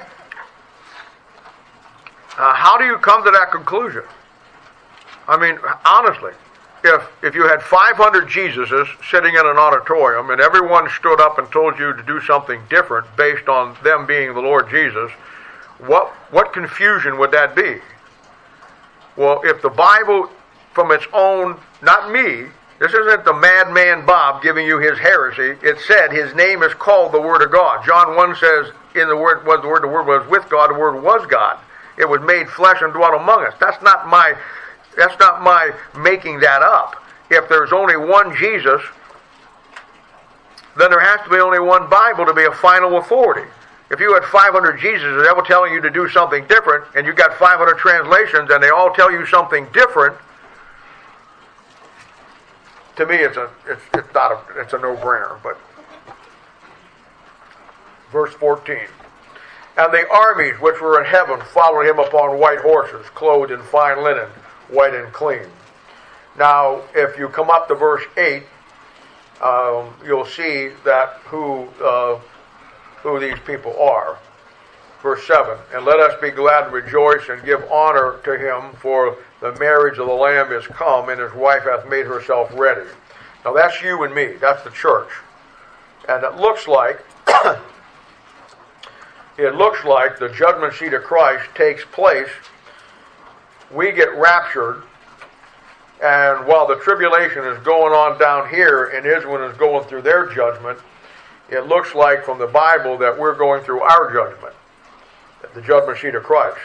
S1: how do you come to that conclusion? I mean, honestly, if you had 500 Jesuses sitting in an auditorium and everyone stood up and told you to do something different based on them being the Lord Jesus, what confusion would that be? Well, if the Bible from its own, not me, this isn't the madman Bob giving you his heresy. It said his name is called the Word of God. John 1 says, in the Word was the Word was with God, the Word was God. It was made flesh and dwelt among us. That's not my making that up. If there's only one Jesus, then there has to be only one Bible to be a final authority. If you had 500 Jesuses that were telling you to do something different, and you got 500 translations and they all tell you something different, to me it's a no-brainer. But verse 14. And the armies which were in heaven followed him upon white horses, clothed in fine linen, white and clean. Now, if you come up to verse 8, you'll see that who these people are. Verse 7, and let us be glad and rejoice and give honor to him, for the marriage of the Lamb is come, and his wife hath made herself ready. Now that's you and me. That's the church. And it looks like the judgment seat of Christ takes place. We get raptured, and while the tribulation is going on down here and Israel is going through their judgment, it looks like from the Bible that we're going through our judgment, the judgment seat of Christ.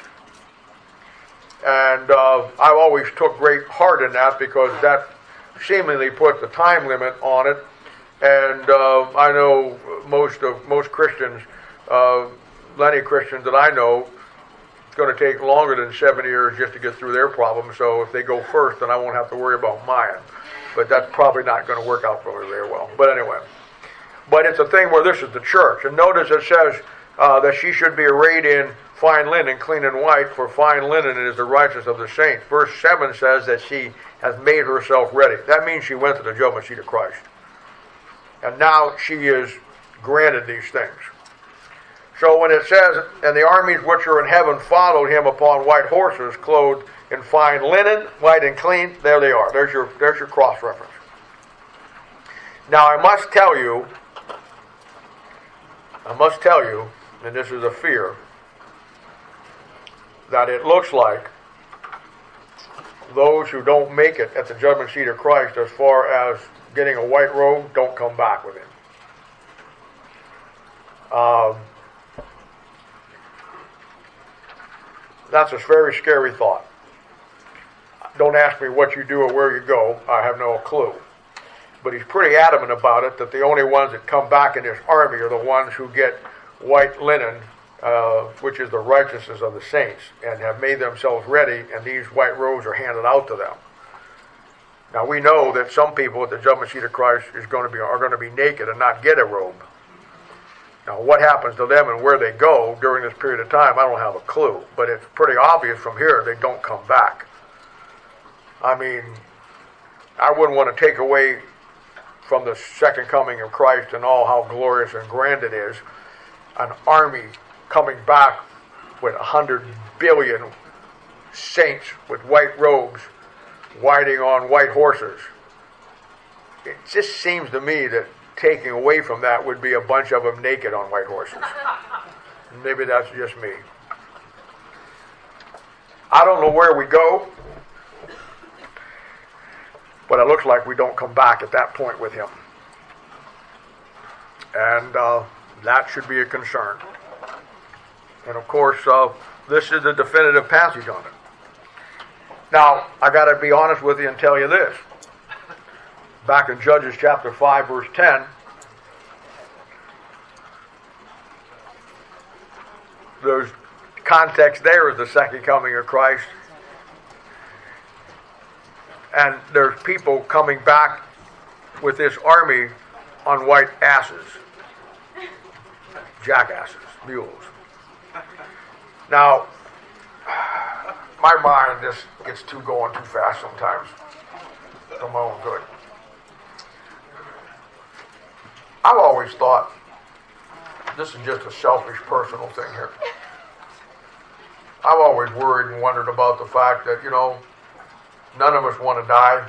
S1: And I've always took great heart in that, because that seemingly puts a time limit on it. And I know most Christians, many Christians that I know, it's going to take longer than 7 years just to get through their problem. So if they go first, then I won't have to worry about mine. But that's probably not going to work out really very well. But anyway. But it's a thing where this is the church. And notice it says that she should be arrayed in fine linen, clean and white, for fine linen is the righteousness of the saints. Verse 7 says that she has made herself ready. That means she went to the judgment seat of Christ. And now she is granted these things. So when it says, and the armies which are in heaven followed him upon white horses, clothed in fine linen, white and clean, there they are. There's your cross-reference. Now I must tell you, and this is a fear, that it looks like those who don't make it at the judgment seat of Christ as far as getting a white robe don't come back with him. That's a very scary thought. Don't ask me what you do or where you go. I have no clue. But he's pretty adamant about it, that the only ones that come back in this army are the ones who get white linen, which is the righteousness of the saints, and have made themselves ready, and these white robes are handed out to them. Now we know that some people at the judgment seat of Christ are going to be naked and not get a robe. Now what happens to them and where they go during this period of time, I don't have a clue. But it's pretty obvious from here they don't come back. I mean, I wouldn't want to take away from the second coming of Christ and all how glorious and grand it is, an army coming back with 100 billion saints with white robes, riding on white horses. It just seems to me that taking away from that would be a bunch of them naked on white horses. Maybe that's just me. I don't know where we go, but it looks like we don't come back at that point with him. And that should be a concern. And of course, this is a definitive passage on it. Now, I got to be honest with you and tell you this. Back in Judges chapter 5, verse 10, there's context there is the second coming of Christ. And there's people coming back with this army on white asses. Jackasses, mules. Now, my mind just gets going too fast sometimes for my own good. I've always thought, this is just a selfish personal thing here. I've always worried and wondered about the fact that, none of us want to die.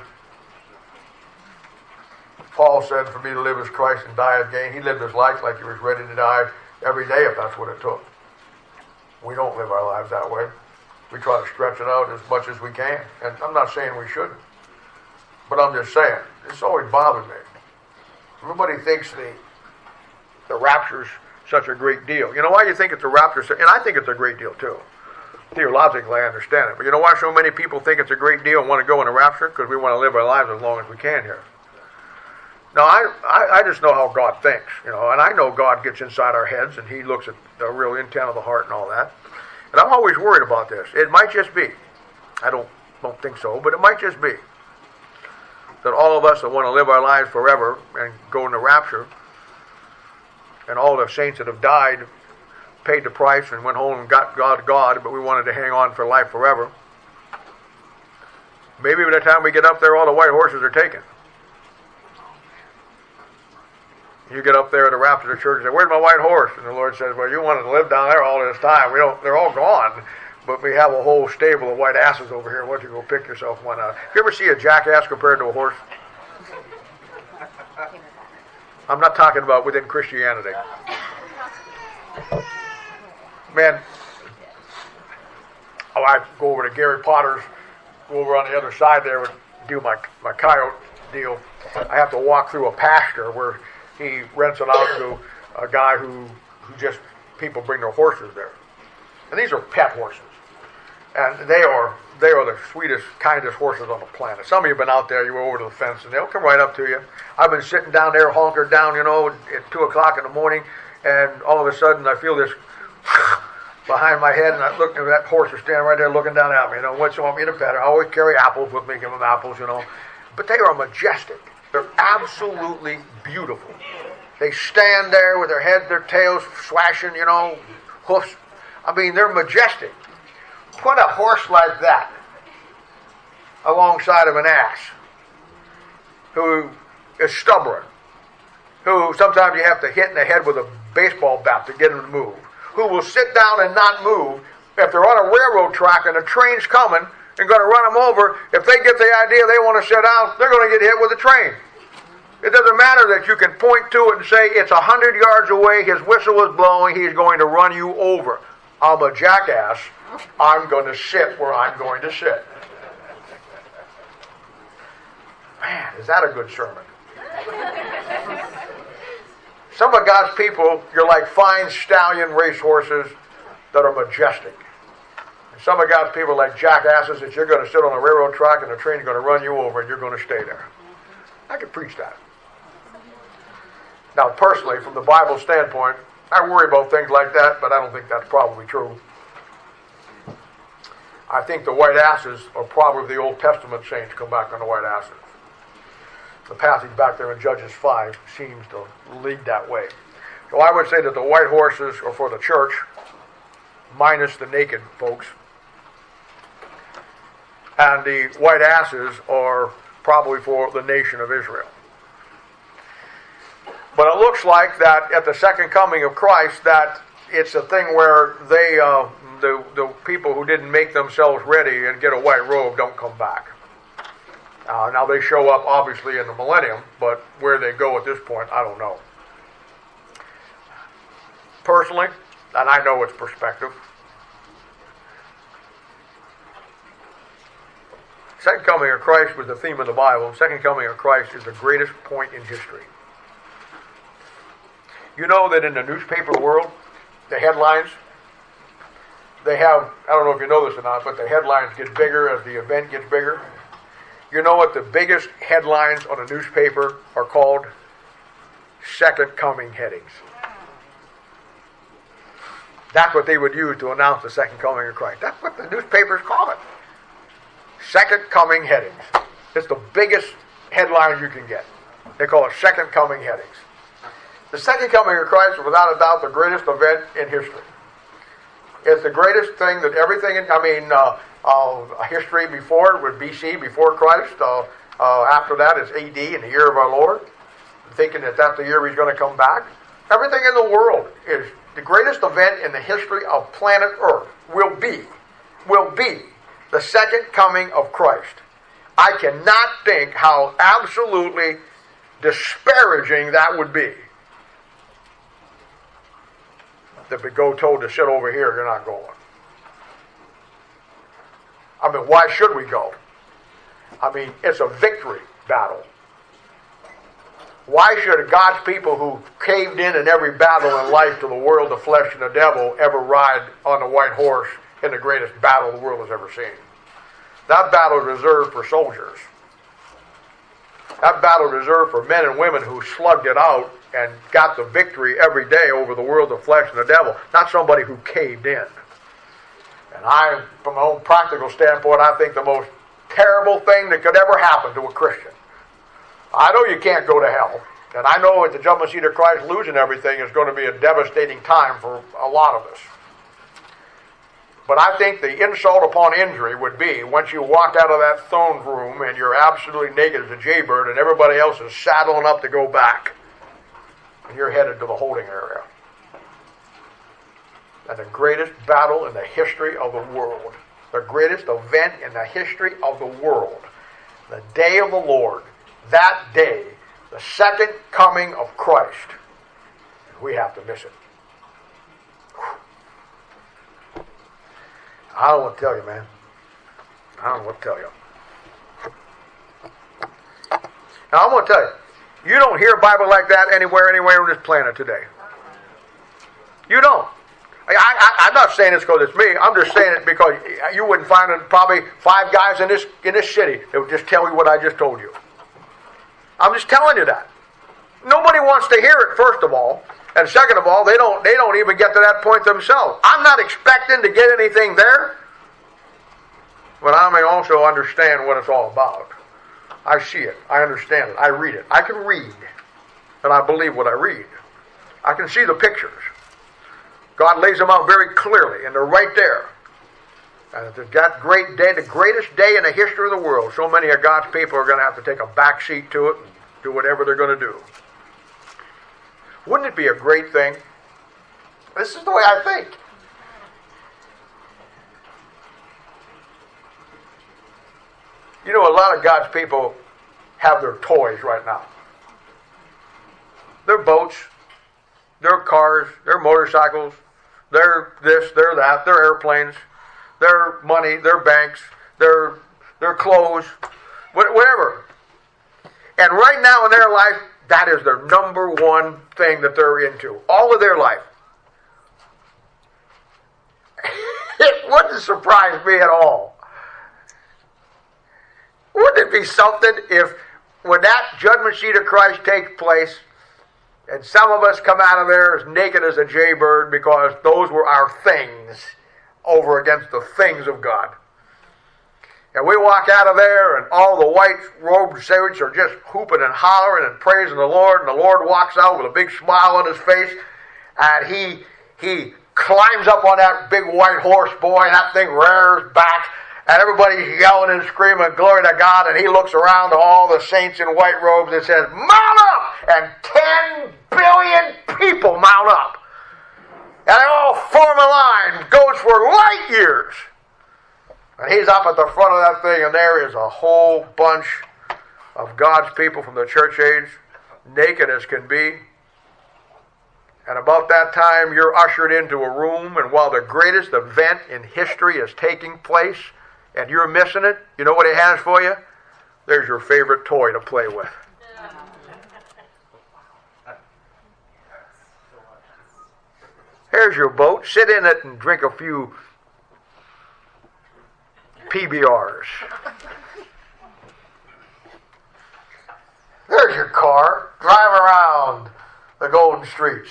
S1: Paul said, for me to live is Christ and die is gain. He lived his life like he was ready to die every day if that's what it took. We don't live our lives that way. We try to stretch it out as much as we can. And I'm not saying we shouldn't. But I'm just saying, it's always bothered me. Everybody thinks the rapture's such a great deal. You know why you think it's a rapture? And I think it's a great deal too. Theologically, I understand it. But you know why so many people think it's a great deal and want to go in a rapture? Because we want to live our lives as long as we can here. Now, I just know how God thinks, and I know God gets inside our heads and he looks at the real intent of the heart and all that. And I'm always worried about this. It might just be, I don't think so, but it might just be that all of us that want to live our lives forever and go in the rapture, and all the saints that have died paid the price and went home and got God, but we wanted to hang on for life forever. Maybe by the time we get up there, all the white horses are taken. You get up there at the rapture of the church and say, where's my white horse? And the Lord says, well, you wanted to live down there all this time. They're all gone, but we have a whole stable of white asses over here. Why don't you go pick yourself one out? You ever see a jackass compared to a horse? I'm not talking about within Christianity. Man, I go over to Gary Potter's, go over on the other side there and do my coyote deal. I have to walk through a pasture where he rents it out to a guy who just, people bring their horses there. And these are pet horses. And they are the sweetest, kindest horses on the planet. Some of you have been out there, you go over to the fence, and they'll come right up to you. I've been sitting down there, hunkered down, at 2 o'clock in the morning, and all of a sudden I feel this behind my head, and I look, and that horse is standing right there looking down at me. What you want me to pet her? I always carry apples with me, give them apples, But they are majestic. They're absolutely beautiful. They stand there with their heads, their tails swashing, hoofs. I mean, they're majestic. Put a horse like that alongside of an ass who is stubborn, who sometimes you have to hit in the head with a baseball bat to get him to move, who will sit down and not move if they're on a railroad track and a train's coming and going to run them over. If they get the idea they want to sit down, they're going to get hit with a train. It doesn't matter that you can point to it and say it's 100 yards away, his whistle is blowing, he's going to run you over. I'm a jackass. I'm going to sit where I'm going to sit. Man, is that a good sermon? Some of God's people, you're like fine stallion racehorses that are majestic. And some of God's people are like jackasses that you're going to sit on a railroad track and the train is going to run you over and you're going to stay there. I could preach that. Now, personally, from the Bible standpoint, I worry about things like that, but I don't think that's probably true. I think the white asses are probably the Old Testament saints come back on the white asses. The passage back there in Judges 5 seems to lead that way. So I would say that the white horses are for the church, minus the naked folks. And the white asses are probably for the nation of Israel. But it looks like that at the second coming of Christ, that it's a thing where they, the people who didn't make themselves ready and get a white robe don't come back. Now they show up obviously in the millennium, but where they go at this point, I don't know. Personally, and I know it's perspective, second coming of Christ was the theme of the Bible. Second coming of Christ is the greatest point in history. You know that in the newspaper world, the headlines, they have, I don't know if you know this or not, but the headlines get bigger as the event gets bigger. You know what the biggest headlines on a newspaper are called? Second coming headings. That's what they would use to announce the second coming of Christ. That's what the newspapers call it. Second coming headings. It's the biggest headlines you can get. They call it second coming headings. The second coming of Christ is without a doubt the greatest event in history. It's the greatest thing that everything, history before it was BC, before Christ. After that is AD, in the year of our Lord. Thinking that that's the year He's going to come back. Everything in the world is the greatest event in the history of planet Earth will be the second coming of Christ. I cannot think how absolutely disparaging that would be. That we go told to sit over here, you're not going. I mean, why should we go? I mean, it's a victory battle. Why should God's people who caved in every battle in life to the world, the flesh, and the devil ever ride on a white horse in the greatest battle the world has ever seen? That battle is reserved for soldiers. That battle is reserved for men and women who slugged it out and got the victory every day over the world, the flesh, and the devil. Not somebody who caved in. And I, from my own practical standpoint, I think the most terrible thing that could ever happen to a Christian. I know you can't go to hell. And I know at the judgment seat of Christ, losing everything is going to be a devastating time for a lot of us. But I think the insult upon injury would be once you walk out of that throne room and you're absolutely naked as a jaybird and everybody else is saddling up to go back. And you're headed to the holding area. And the greatest battle in the history of the world. The greatest event in the history of the world. The day of the Lord. That day. The second coming of Christ. We have to miss it. I don't want to tell you, man. I don't know what to tell you. Now, I'm going to tell you. You don't hear a Bible like that anywhere on this planet today. You don't. I'm not saying this because it's me. I'm just saying it because you wouldn't find probably 5 guys in this city that would just tell you what I just told you. I'm just telling you that. Nobody wants to hear it, first of all. And second of all, they don't even get to that point themselves. I'm not expecting to get anything there. But I may also understand what it's all about. I see it. I understand it. I read it. I can read. And I believe what I read. I can see the pictures. God lays them out very clearly, and they're right there. And it's that great day, the greatest day in the history of the world. So many of God's people are going to have to take a back seat to it and do whatever they're going to do. Wouldn't it be a great thing? This is the way I think. You know, a lot of God's people have their toys right now. Their boats, their cars, their motorcycles, their this, their that, their airplanes. their money, their banks, their clothes, whatever. And right now in their life, that is their number one thing that they're into. All of their life. It wouldn't surprise me at all. Wouldn't it be something if, when that judgment seat of Christ takes place, and some of us come out of there as naked as a jaybird because those were our things over against the things of God. And we walk out of there and all the white-robed saints are just hooping and hollering and praising the Lord, and the Lord walks out with a big smile on his face, and he climbs up on that big white horse, boy, and that thing rears back, and everybody's yelling and screaming, glory to God, and he looks around to all the saints in white robes and says, mount up! And 10 billion people mount up. And they all form a line, goes for light years. And he's up at the front of that thing, and there is a whole bunch of God's people from the church age, naked as can be. And about that time, you're ushered into a room, and while the greatest event in history is taking place, and you're missing it, you know what he has for you? There's your favorite toy to play with. Here's your boat. Sit in it and drink a few PBRs. There's your car. Drive around the golden streets.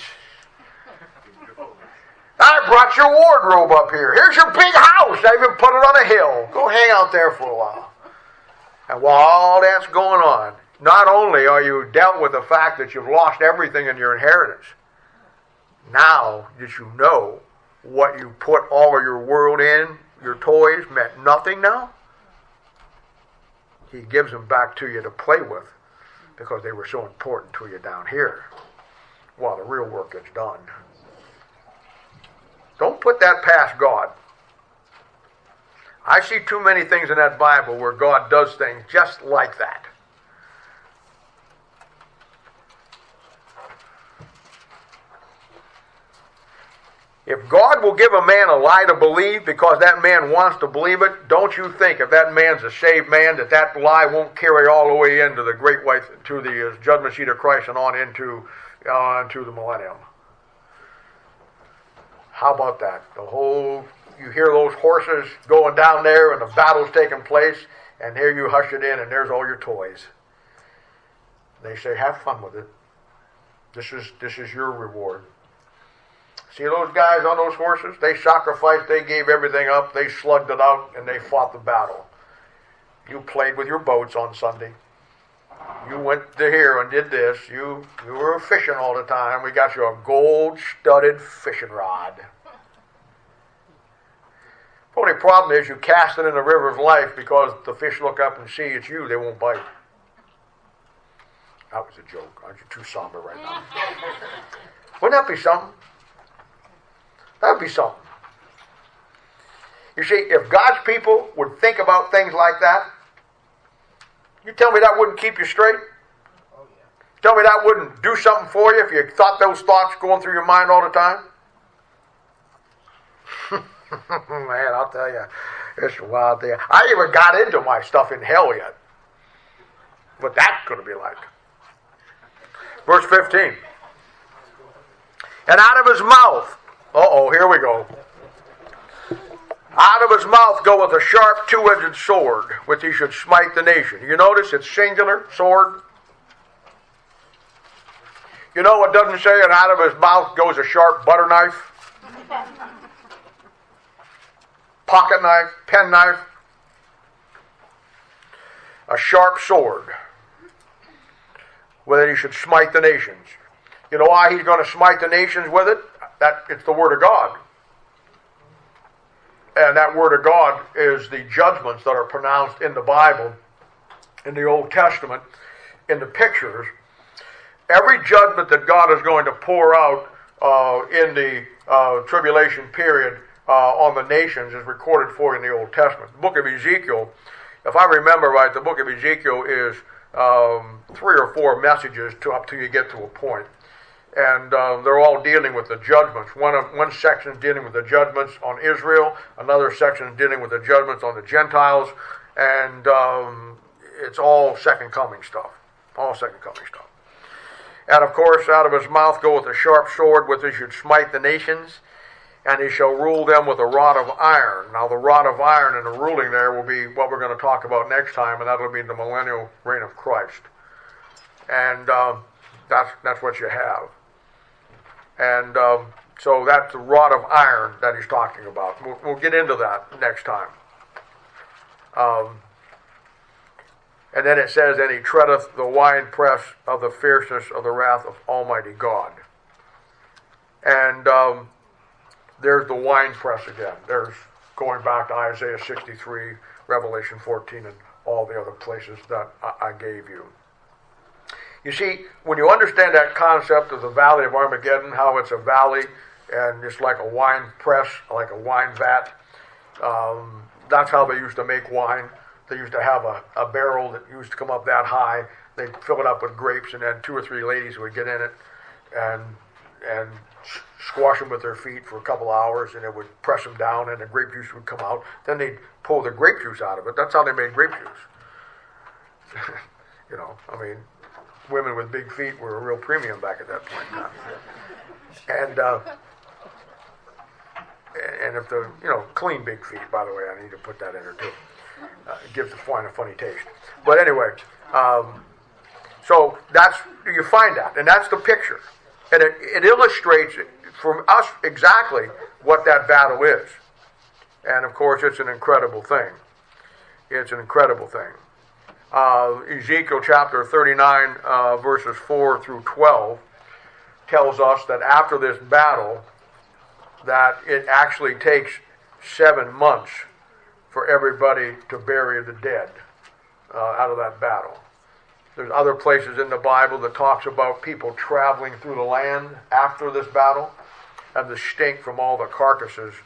S1: I brought your wardrobe up here. Here's your big house. I even put it on a hill. Go hang out there for a while. And while all that's going on, not only are you dealt with the fact that you've lost everything in your inheritance, now that you know what you put all of your world in, your toys meant nothing now, he gives them back to you to play with because they were so important to you down here while the real work gets done. Don't put that past God. I see too many things in that Bible where God does things just like that. If God will give a man a lie to believe because that man wants to believe it, don't you think if that man's a saved man that lie won't carry all the way into the great white, to the judgment seat of Christ and on into the millennium? How about that? You hear those horses going down there and the battle's taking place, and here you hush it in and there's all your toys. They say, have fun with it. This is your reward. See those guys on those horses? They sacrificed, they gave everything up, they slugged it out, and they fought the battle. You played with your boats on Sunday. You went to here and did this. You were fishing all the time. We got you a gold-studded fishing rod. The only problem is you cast it in the river of life because the fish look up and see it's you, they won't bite. That was a joke. Aren't you too somber right now? Wouldn't that be something? That would be something. You see, if God's people would think about things like that, you tell me that wouldn't keep you straight? Oh, yeah. Tell me that wouldn't do something for you if you thought those thoughts going through your mind all the time? Man, I'll tell you, it's a wild thing. I even got into my stuff in hell yet. What that's going to be like. Verse 15. And out of his mouth, here we go. Out of his mouth goeth a sharp two-edged sword, which he should smite the nation. You notice it's singular, sword. You know what doesn't say, and out of his mouth goes a sharp butter knife, pocket knife, pen knife, a sharp sword, with it he should smite the nations. You know why he's going to smite the nations with it? It's the Word of God. And that Word of God is the judgments that are pronounced in the Bible, in the Old Testament, in the pictures. Every judgment that God is going to pour out in the tribulation period on the nations is recorded for you in the Old Testament. The book of Ezekiel, if I remember right, the book of Ezekiel is 3 or 4 messages up till you get to a point. And they're all dealing with the judgments. One section is dealing with the judgments on Israel. Another section is dealing with the judgments on the Gentiles. And it's all second coming stuff. All second coming stuff. And of course, out of his mouth goeth a sharp sword, with which he should smite the nations, and he shall rule them with a rod of iron. Now, the rod of iron and the ruling there will be what we're going to talk about next time, and that'll be the millennial reign of Christ. And that's what you have. And so that's the rod of iron that he's talking about. We'll get into that next time. And then it says, and he treadeth the winepress of the fierceness of the wrath of Almighty God. And there's the winepress again. There's going back to Isaiah 63, Revelation 14, and all the other places that I gave you. You see, when you understand that concept of the Valley of Armageddon, how it's a valley and it's like a wine press, like a wine vat, that's how they used to make wine. They used to have a barrel that used to come up that high. They'd fill it up with grapes, and then 2 or 3 ladies would get in it and squash them with their feet for a couple hours, and it would press them down, and the grape juice would come out. Then they'd pull the grape juice out of it. That's how they made grape juice. I mean, women with big feet were a real premium back at that point in time. And if the, clean big feet, by the way, I need to put that in there too. It gives the wine a funny taste. But anyway, so you find that, and that's the picture. And it illustrates for us exactly what that battle is. And of course, it's an incredible thing. It's an incredible thing. Ezekiel chapter 39, verses 4 through 12, tells us that after this battle, that it actually takes 7 months for everybody to bury the dead out of that battle. There's other places in the Bible that talks about people traveling through the land after this battle, and the stink from all the carcasses,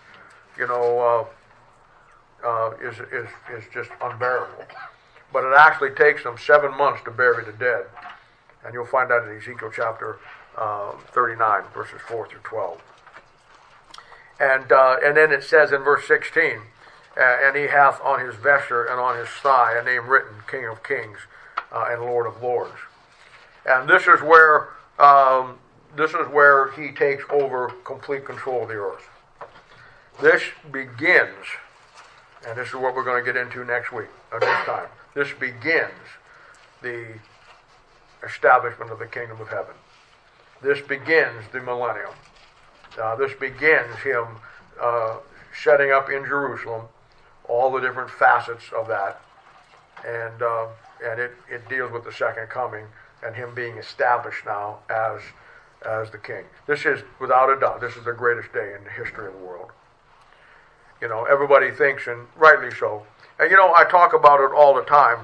S1: is just unbearable. But it actually takes them 7 months to bury the dead. And you'll find that in Ezekiel chapter 39, verses 4 through 12. And then it says in verse 16, and he hath on his vesture and on his thigh a name written, King of Kings and Lord of Lords. And this is where he takes over complete control of the earth. This begins, and this is what we're going to get into next week, or next time. This begins the establishment of the kingdom of heaven. This begins the millennium. This begins him setting up in Jerusalem all the different facets of that, and it deals with the second coming and him being established now as the king. This is, without a doubt, this is the greatest day in the history of the world. Everybody thinks, and rightly so. And I talk about it all the time,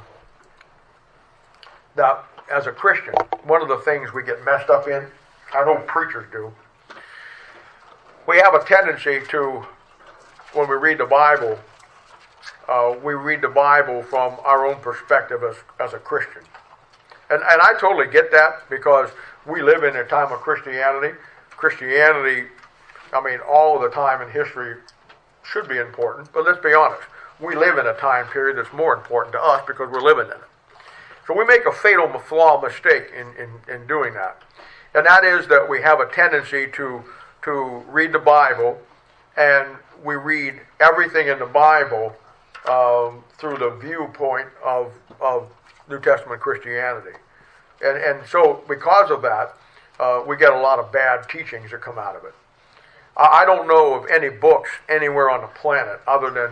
S1: that as a Christian, one of the things we get messed up in, I know preachers do, we have a tendency to, when we read the Bible, we read the Bible from our own perspective as a Christian. And I totally get that, because we live in a time of Christianity. Christianity, all of the time in history should be important, but let's be honest. We live in a time period that's more important to us because we're living in it. So we make a fatal flaw mistake in doing that. And that is that we have a tendency to read the Bible, and we read everything in the Bible through the viewpoint of New Testament Christianity. And so because of that, we get a lot of bad teachings that come out of it. I don't know of any books anywhere on the planet other than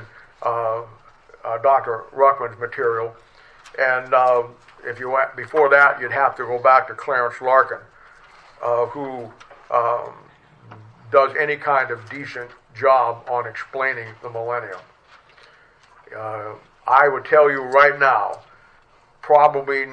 S1: Dr. Ruckman's material. And if you went before that, you'd have to go back to Clarence Larkin, who does any kind of decent job on explaining the millennium. I would tell you right now, probably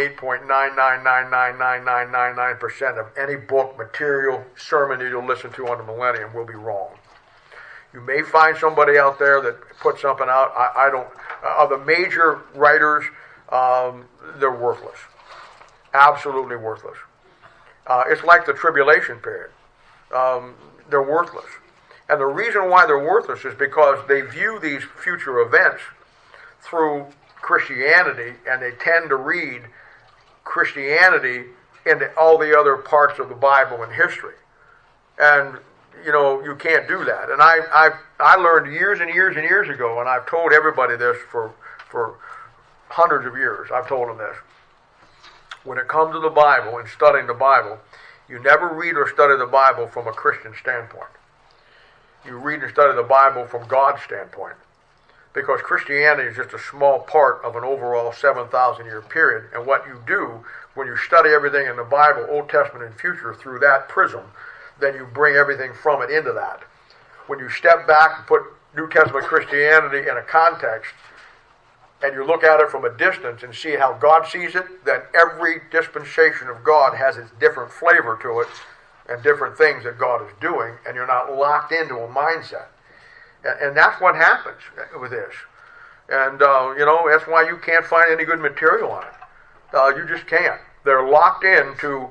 S1: 98.9999999% of any book, material, sermon that you'll listen to on the millennium will be wrong. You may find somebody out there that puts something out. I don't. Of the major writers, they're worthless. Absolutely worthless. It's like the tribulation period. They're worthless. And the reason why they're worthless is because they view these future events through Christianity, and they tend to read Christianity into all the other parts of the Bible and history. And, you can't do that. And I learned years and years and years ago, and I've told everybody this for hundreds of years, I've told them this. When it comes to the Bible and studying the Bible, you never read or study the Bible from a Christian standpoint. You read and study the Bible from God's standpoint. Because Christianity is just a small part of an overall 7,000-year period. And what you do when you study everything in the Bible, Old Testament and future, through that prism, then you bring everything from it into that. When you step back and put New Testament Christianity in a context, and you look at it from a distance and see how God sees it, then every dispensation of God has its different flavor to it and different things that God is doing, and you're not locked into a mindset. And that's what happens with this. And, that's why you can't find any good material on it. You just can't. They're locked into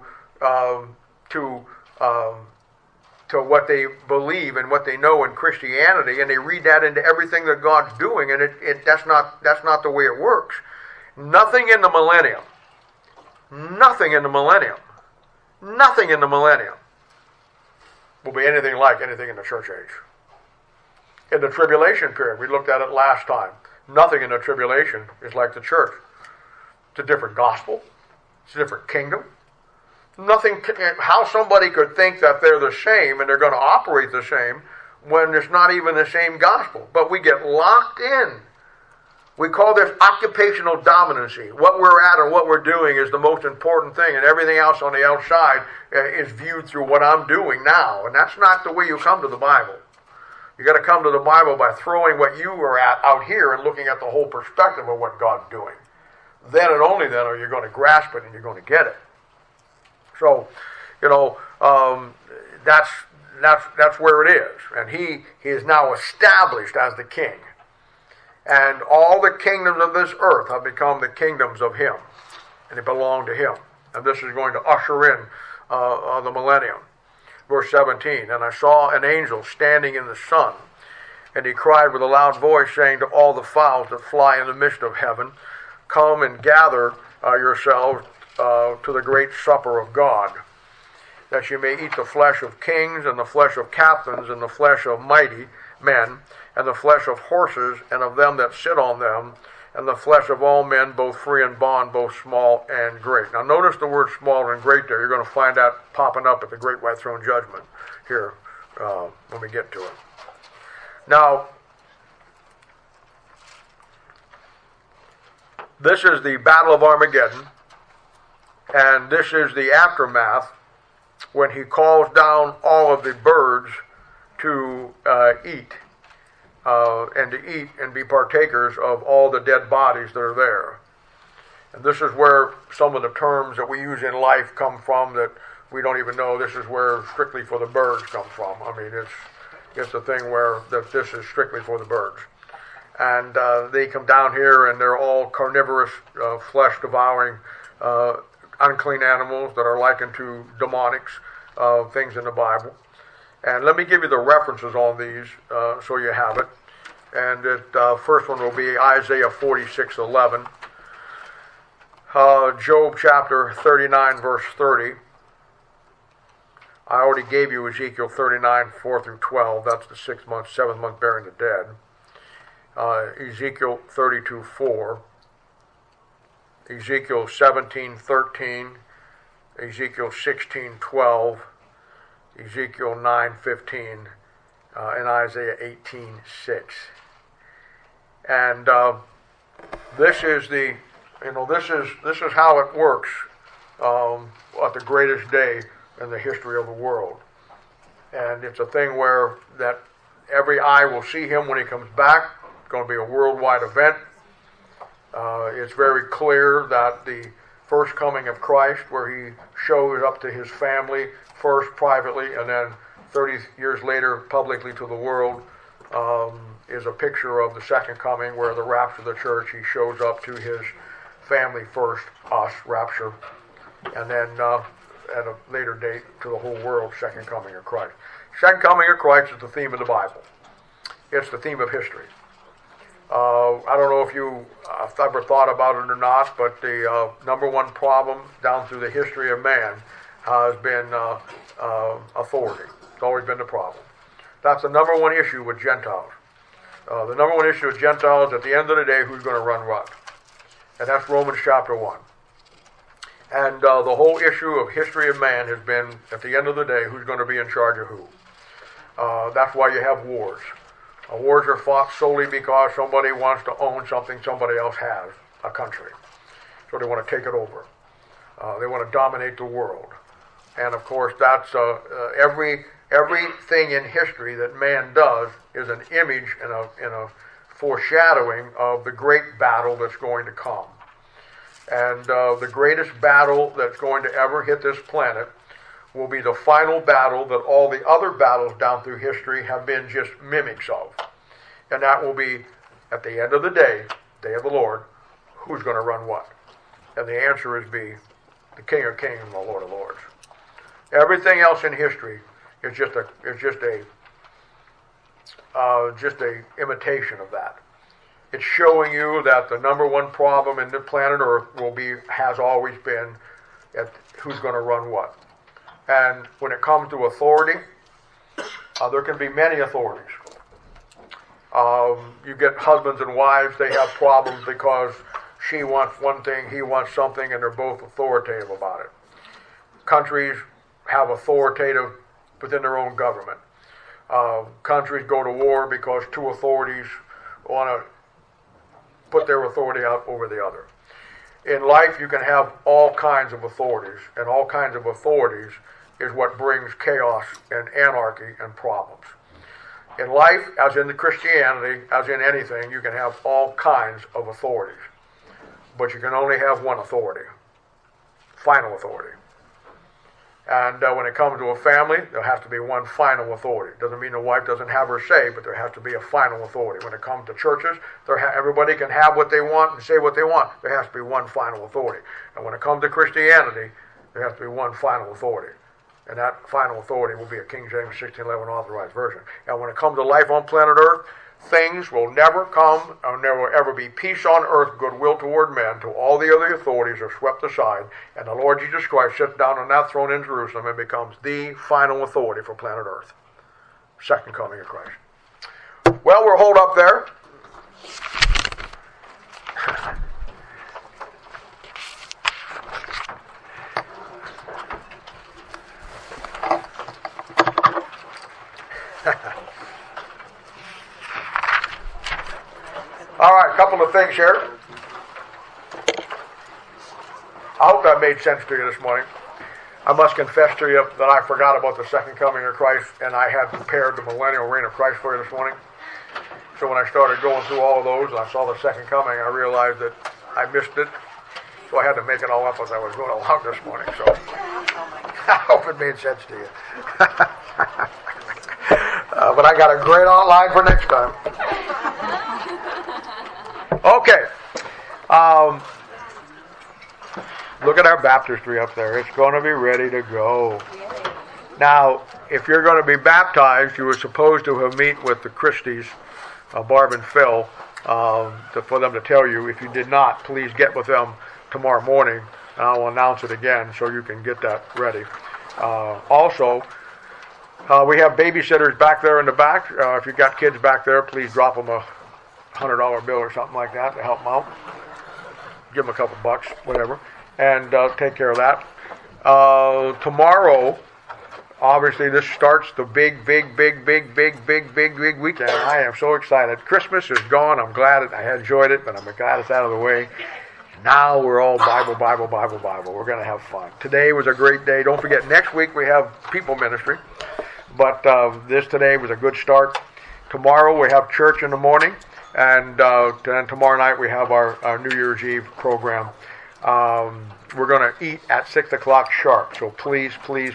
S1: to what they believe and what they know in Christianity, and they read that into everything that God's doing, and that's not the way it works. Nothing in the millennium will be anything like anything in the church age. In the tribulation period, we looked at it last time. Nothing in the tribulation is like the church. It's a different gospel. It's a different kingdom. Nothing. How somebody could think that they're the same and they're going to operate the same when it's not even the same gospel. But we get locked in. We call this occupational dominancy. What we're at and what we're doing is the most important thing, and everything else on the outside is viewed through what I'm doing now. And that's not the way you come to the Bible. You got to come to the Bible by throwing what you are at out here and looking at the whole perspective of what God's doing. Then and only then are you going to grasp it and you're going to get it. So, that's where it is. And he is now established as the king. And all the kingdoms of this earth have become the kingdoms of him. And they belong to him. And this is going to usher in the millennium. Verse 17, and I saw an angel standing in the sun, and he cried with a loud voice, saying to all the fowls that fly in the midst of heaven, come and gather yourselves to the great supper of God, that you may eat the flesh of kings, and the flesh of captains, and the flesh of mighty men, and the flesh of horses, and of them that sit on them, and the flesh of all men, both free and bond, both small and great. Now notice the word small and great there. You're going to find that popping up at the great white throne judgment here when we get to it. Now, this is the Battle of Armageddon, and this is the aftermath when he calls down all of the birds to eat and be partakers of all the dead bodies that are there. And this is where some of the terms that we use in life come from that we don't even know. This is where strictly for the birds come from. I mean, it's a thing where that this is strictly for the birds. And they come down here and they're all carnivorous, flesh-devouring, unclean animals that are likened to demonics, things in the Bible. And let me give you the references on these so you have it. And the first one will be Isaiah 46:11, Job chapter 39, verse 30. I already gave you Ezekiel 39, 4 through 12. That's the 6th month, 7th month burying the dead. Ezekiel 32, 4. Ezekiel 17, 13. Ezekiel 16, 12. Ezekiel 9, 15. And Isaiah 18, 6. And this is this is how it works at the greatest day in the history of the world. And it's a thing where that every eye will see him when he comes back. It's going to be a worldwide event. It's very clear that the first coming of Christ, where he shows up to his family first privately and then 30 years later publicly to the world, is a picture of the second coming, where the rapture of the church, he shows up to his family first, us, rapture, and then at a later date to the whole world, second coming of Christ. Second coming of Christ is the theme of the Bible. It's the theme of history. I don't know if you have ever thought about it or not, but the number one problem down through the history of man has been authority. It's always been the problem. That's the number one issue with Gentiles. The number one issue with Gentiles, at the end of the day, who's going to run what? And that's Romans chapter 1. And the whole issue of history of man has been, at the end of the day, who's going to be in charge of who. That's why you have wars. Wars are fought solely because somebody wants to own something somebody else has, a country. So they want to take it over. They want to dominate the world. And of course, that's everything in history that man does is an image and a foreshadowing of the great battle that's going to come. And the greatest battle that's going to ever hit this planet will be the final battle that all the other battles down through history have been just mimics of. And that will be, at the end of the day of the Lord, who's going to run what? And the answer is be the King of Kings and the Lord of Lords. Everything else in history is just a imitation of that. It's showing you that the number one problem in the planet Earth has always been who's going to run what. And when it comes to authority, there can be many authorities. You get husbands and wives, they have problems because she wants one thing, he wants something, and they're both authoritative about it. Countries have authoritative within their own government. Countries go to war because two authorities want to put their authority out over the other. In life, you can have all kinds of authorities, and all kinds of authorities is what brings chaos and anarchy and problems. In life, as in the Christianity, as in anything, you can have all kinds of authorities. But you can only have one authority, final authority. And when it comes to a family, there has to be one final authority. Doesn't mean the wife doesn't have her say, but there has to be a final authority. When it comes to churches, everybody can have what they want and say what they want. There has to be one final authority. And when it comes to Christianity, there has to be one final authority. And that final authority will be a King James 1611 authorized version. And when it comes to life on planet Earth, things will never come, and there will ever be peace on earth, goodwill toward men, till all the other authorities are swept aside, and the Lord Jesus Christ sits down on that throne in Jerusalem and becomes the final authority for planet Earth. Second coming of Christ. Well, we'll hold up there. All right, a couple of things here. I hope that made sense to you this morning. I must confess to you that I forgot about the second coming of Christ, and I had prepared the millennial reign of Christ for you this morning. So when I started going through all of those and I saw the second coming, I realized that I missed it. So I had to make it all up as I was going along this morning. So I hope it made sense to you. But I got a great outline for next time. Okay. Look at our baptistry up there. It's going to be ready to go. Now, if you're going to be baptized, you were supposed to have met with the Christies, Barb and Phil, for them to tell you. If you did not, please get with them tomorrow morning, and I'll announce it again so you can get that ready. Also, we have babysitters back there in the back. If you've got kids back there, please drop them a $100 bill or something like that to help them out. Give them a couple bucks, whatever, and take care of that. Tomorrow, obviously, this starts the big weekend. I am so excited. Christmas is gone. I'm glad I enjoyed it, but I'm glad it's out of the way. Now we're all Bible. We're going to have fun. Today was a great day. Don't forget, next week we have people ministry, but today was a good start. Tomorrow we have church in the morning. And then tomorrow night we have our New Year's Eve program. We're going to eat at 6 o'clock sharp. So please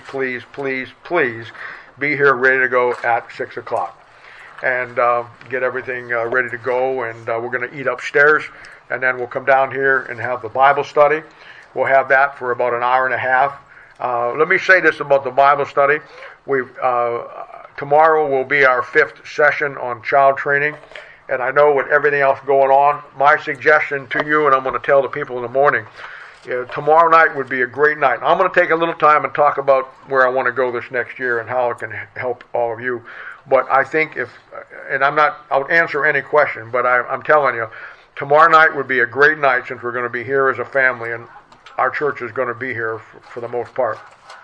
S1: be here ready to go at 6 o'clock. And get everything ready to go. And we're going to eat upstairs. And then we'll come down here and have the Bible study. We'll have that for about an hour and a half. Let me say this about the Bible study. Tomorrow will be our 5th session on child training. And I know with everything else going on, my suggestion to you, and I'm going to tell the people in the morning, tomorrow night would be a great night. I'm going to take a little time and talk about where I want to go this next year and how it can help all of you. But I think I'll answer any question, but I'm telling you, tomorrow night would be a great night since we're going to be here as a family, and our church is going to be here for the most part.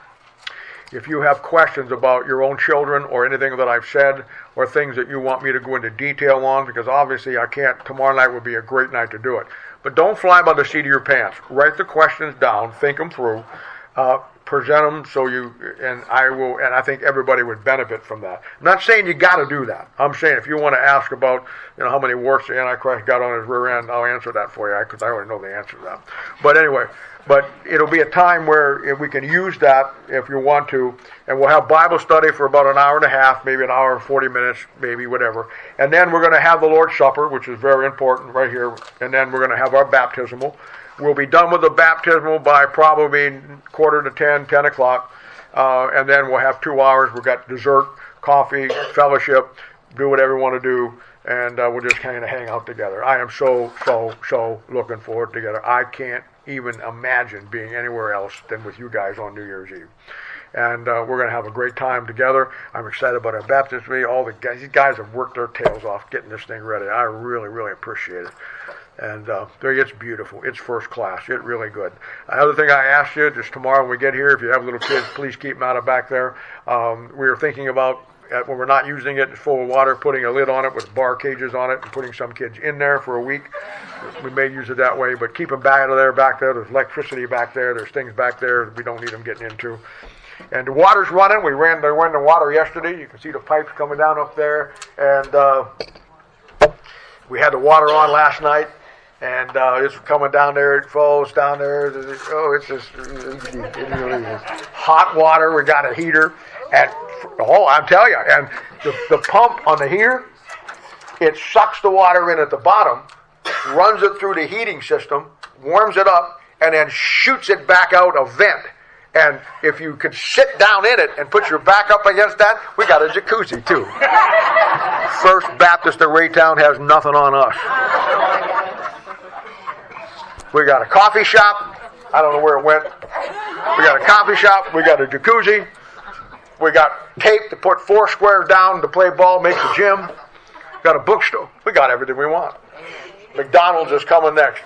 S1: If you have questions about your own children or anything that I've said or things that you want me to go into detail on, because obviously I can't, tomorrow night would be a great night to do it. But don't fly by the seat of your pants. Write the questions down, think them through, present them and I think everybody would benefit from that. I'm not saying you got to do that. I'm saying if you want to ask about how many warts the Antichrist got on his rear end, I'll answer that for you because I already know the answer to that. But anyway, it'll be a time where we can use that if you want to, and we'll have Bible study for about an hour and a half, maybe an hour and 40 minutes, maybe whatever. And then we're going to have the Lord's Supper, which is very important right here, and then we're going to have our baptismal. We'll be done with the baptismal by probably 9:45, 10 o'clock, and then we'll have 2 hours. We've got dessert, coffee, fellowship, do whatever we want to do, and we'll just kind of hang out together. I am so looking forward together. I can't even imagine being anywhere else than with you guys on New Year's Eve. And we're going to have a great time together. I'm excited about our baptism. These guys have worked their tails off getting this thing ready. I really, really appreciate it. And it's beautiful. It's first class. It's really good. Another thing I asked you, just tomorrow when we get here, if you have little kids, please keep them out of back there. We were thinking about, when we're not using it, it's full of water, putting a lid on it with bar cages on it and putting some kids in there for a week. We may use it that way, but keep them back there. There's electricity back there. There's things back there that we don't need them getting into. And the water's running. They ran the water yesterday. You can see the pipes coming down up there. And we had the water on last night. And it's coming down there. It falls down there. It's just it really is. Hot water. We got a heater. And I'm telling you, and the pump on the heater, it sucks the water in at the bottom, runs it through the heating system, warms it up, and then shoots it back out a vent. And if you could sit down in it and put your back up against that, we got a jacuzzi too. First Baptist of Raytown has nothing on us. We got a coffee shop. I don't know where it went. We got a coffee shop. We got a jacuzzi. We got tape to put 4 squares down to play ball, make the gym. Got a bookstore. We got everything we want. McDonald's is coming next.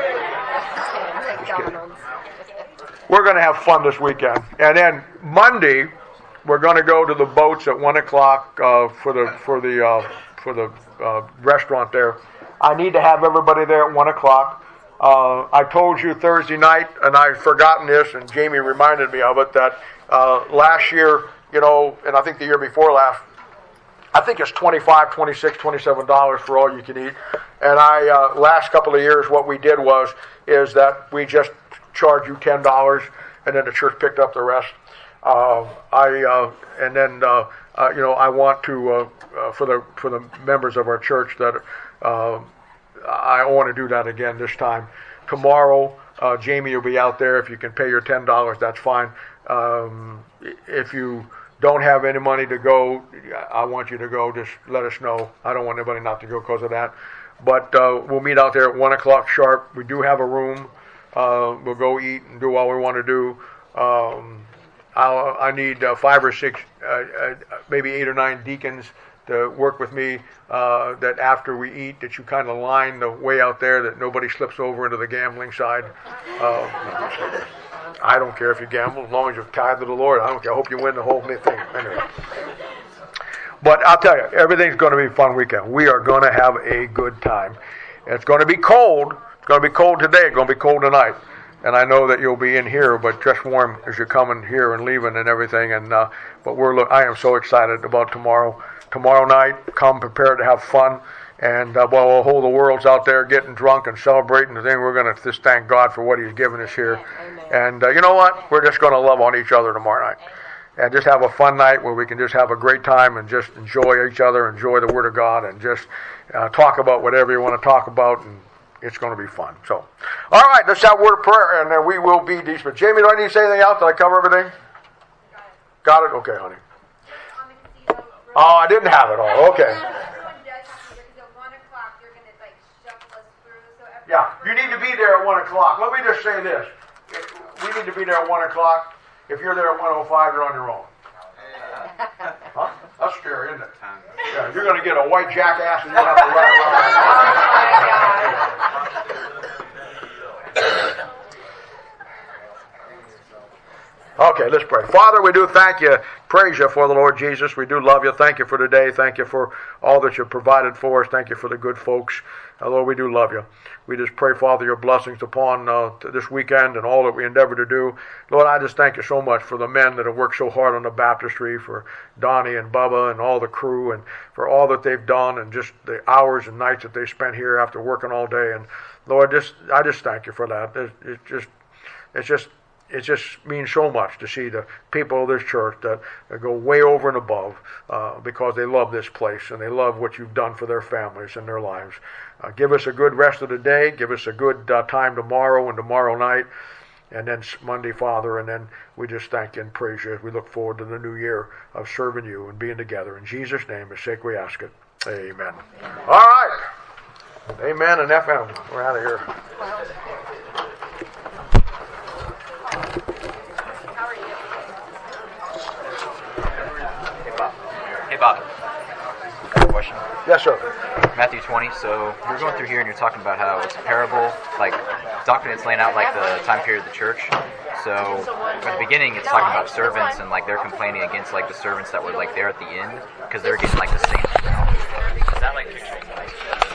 S1: We're going to have fun this weekend. And then Monday, we're going to go to the boats at 1 o'clock for the restaurant there. I need to have everybody there at 1 o'clock. I told you Thursday night, and I'd forgotten this, and Jamie reminded me of it, that last year, and I think the year before last, I think it's $25, $26, $27 for all you can eat. And last couple of years, what we did is that we just charge you $10, and then the church picked up the rest. I want to for the members of our church that I want to do that again this time. Tomorrow, Jamie will be out there. If you can pay your $10, that's fine. If you don't have any money to go, I want you to go. Just let us know. I don't want anybody not to go because of that. But we'll meet out there at 1 o'clock sharp. We do have a room. We'll go eat and do all we want to do. I need 5 or 6, maybe 8 or 9 deacons to work with me, that after we eat, that you kind of line the way out there, that nobody slips over into the gambling side. I don't care if you gamble, as long as you're tied to the Lord. I don't care. I hope you win the whole thing. Anyway. But I'll tell you, everything's going to be a fun weekend. We are going to have a good time. It's going to be cold. It's going to be cold today. It's going to be cold tonight. And I know that you'll be in here, but dress warm as you're coming here and leaving and everything. And but I am so excited about tomorrow. Tomorrow night, come prepared to have fun. And while the whole world's out there getting drunk and celebrating, the thing, we're going to just thank God for what He's given us here. And you know what? We're just going to love on each other tomorrow night. And just have a fun night where we can just have a great time and just enjoy each other, enjoy the Word of God, and just talk about whatever you want to talk about, and It's going to be fun. So, all right, let's have a word of prayer, and then we will be dismissed. Jamie, do I need to say anything else? Did I cover everything? Got it? Okay, honey. Oh, I didn't have it all. Okay. Yeah, you need to be there at 1 o'clock. Let me just say this. We need to be there at 1 o'clock. If you're there at 1:05, you're on your own. Huh? That's scary, isn't it? Yeah, you're going to get a white jackass and you'll have to run around. Okay, let's pray. Father, we do thank you, praise you for the Lord Jesus. We do love you. Thank you for today. Thank you for all that you've provided for us. Thank you for the good folks. Lord, we do love you. We just pray, Father, your blessings upon this weekend and all that we endeavor to do. Lord, I just thank you so much for the men that have worked so hard on the baptistry, for Donnie and Bubba and all the crew, and for all that they've done and just the hours and nights that they spent here after working all day. And Lord, I just thank you for that. It just means so much to see the people of this church that go way over and above because they love this place and they love what you've done for their families and their lives. Give us a good rest of the day. Give us a good time tomorrow and tomorrow night. And then Monday, Father. And then we just thank you and praise you as we look forward to the new year of serving you and being together. In Jesus' name, it's sake we ask it. Amen. All right. Amen and FM. We're out of here.
S3: Hey Bob, I have a question.
S1: Yes, sir.
S3: Matthew 20, so you're going through here and you're talking about how it's a parable, like doctrine it's laying out like the time period of the church. So at the beginning it's talking about servants and like they're complaining against like the servants that were like there at the end because they're getting like the same. Is that like picturing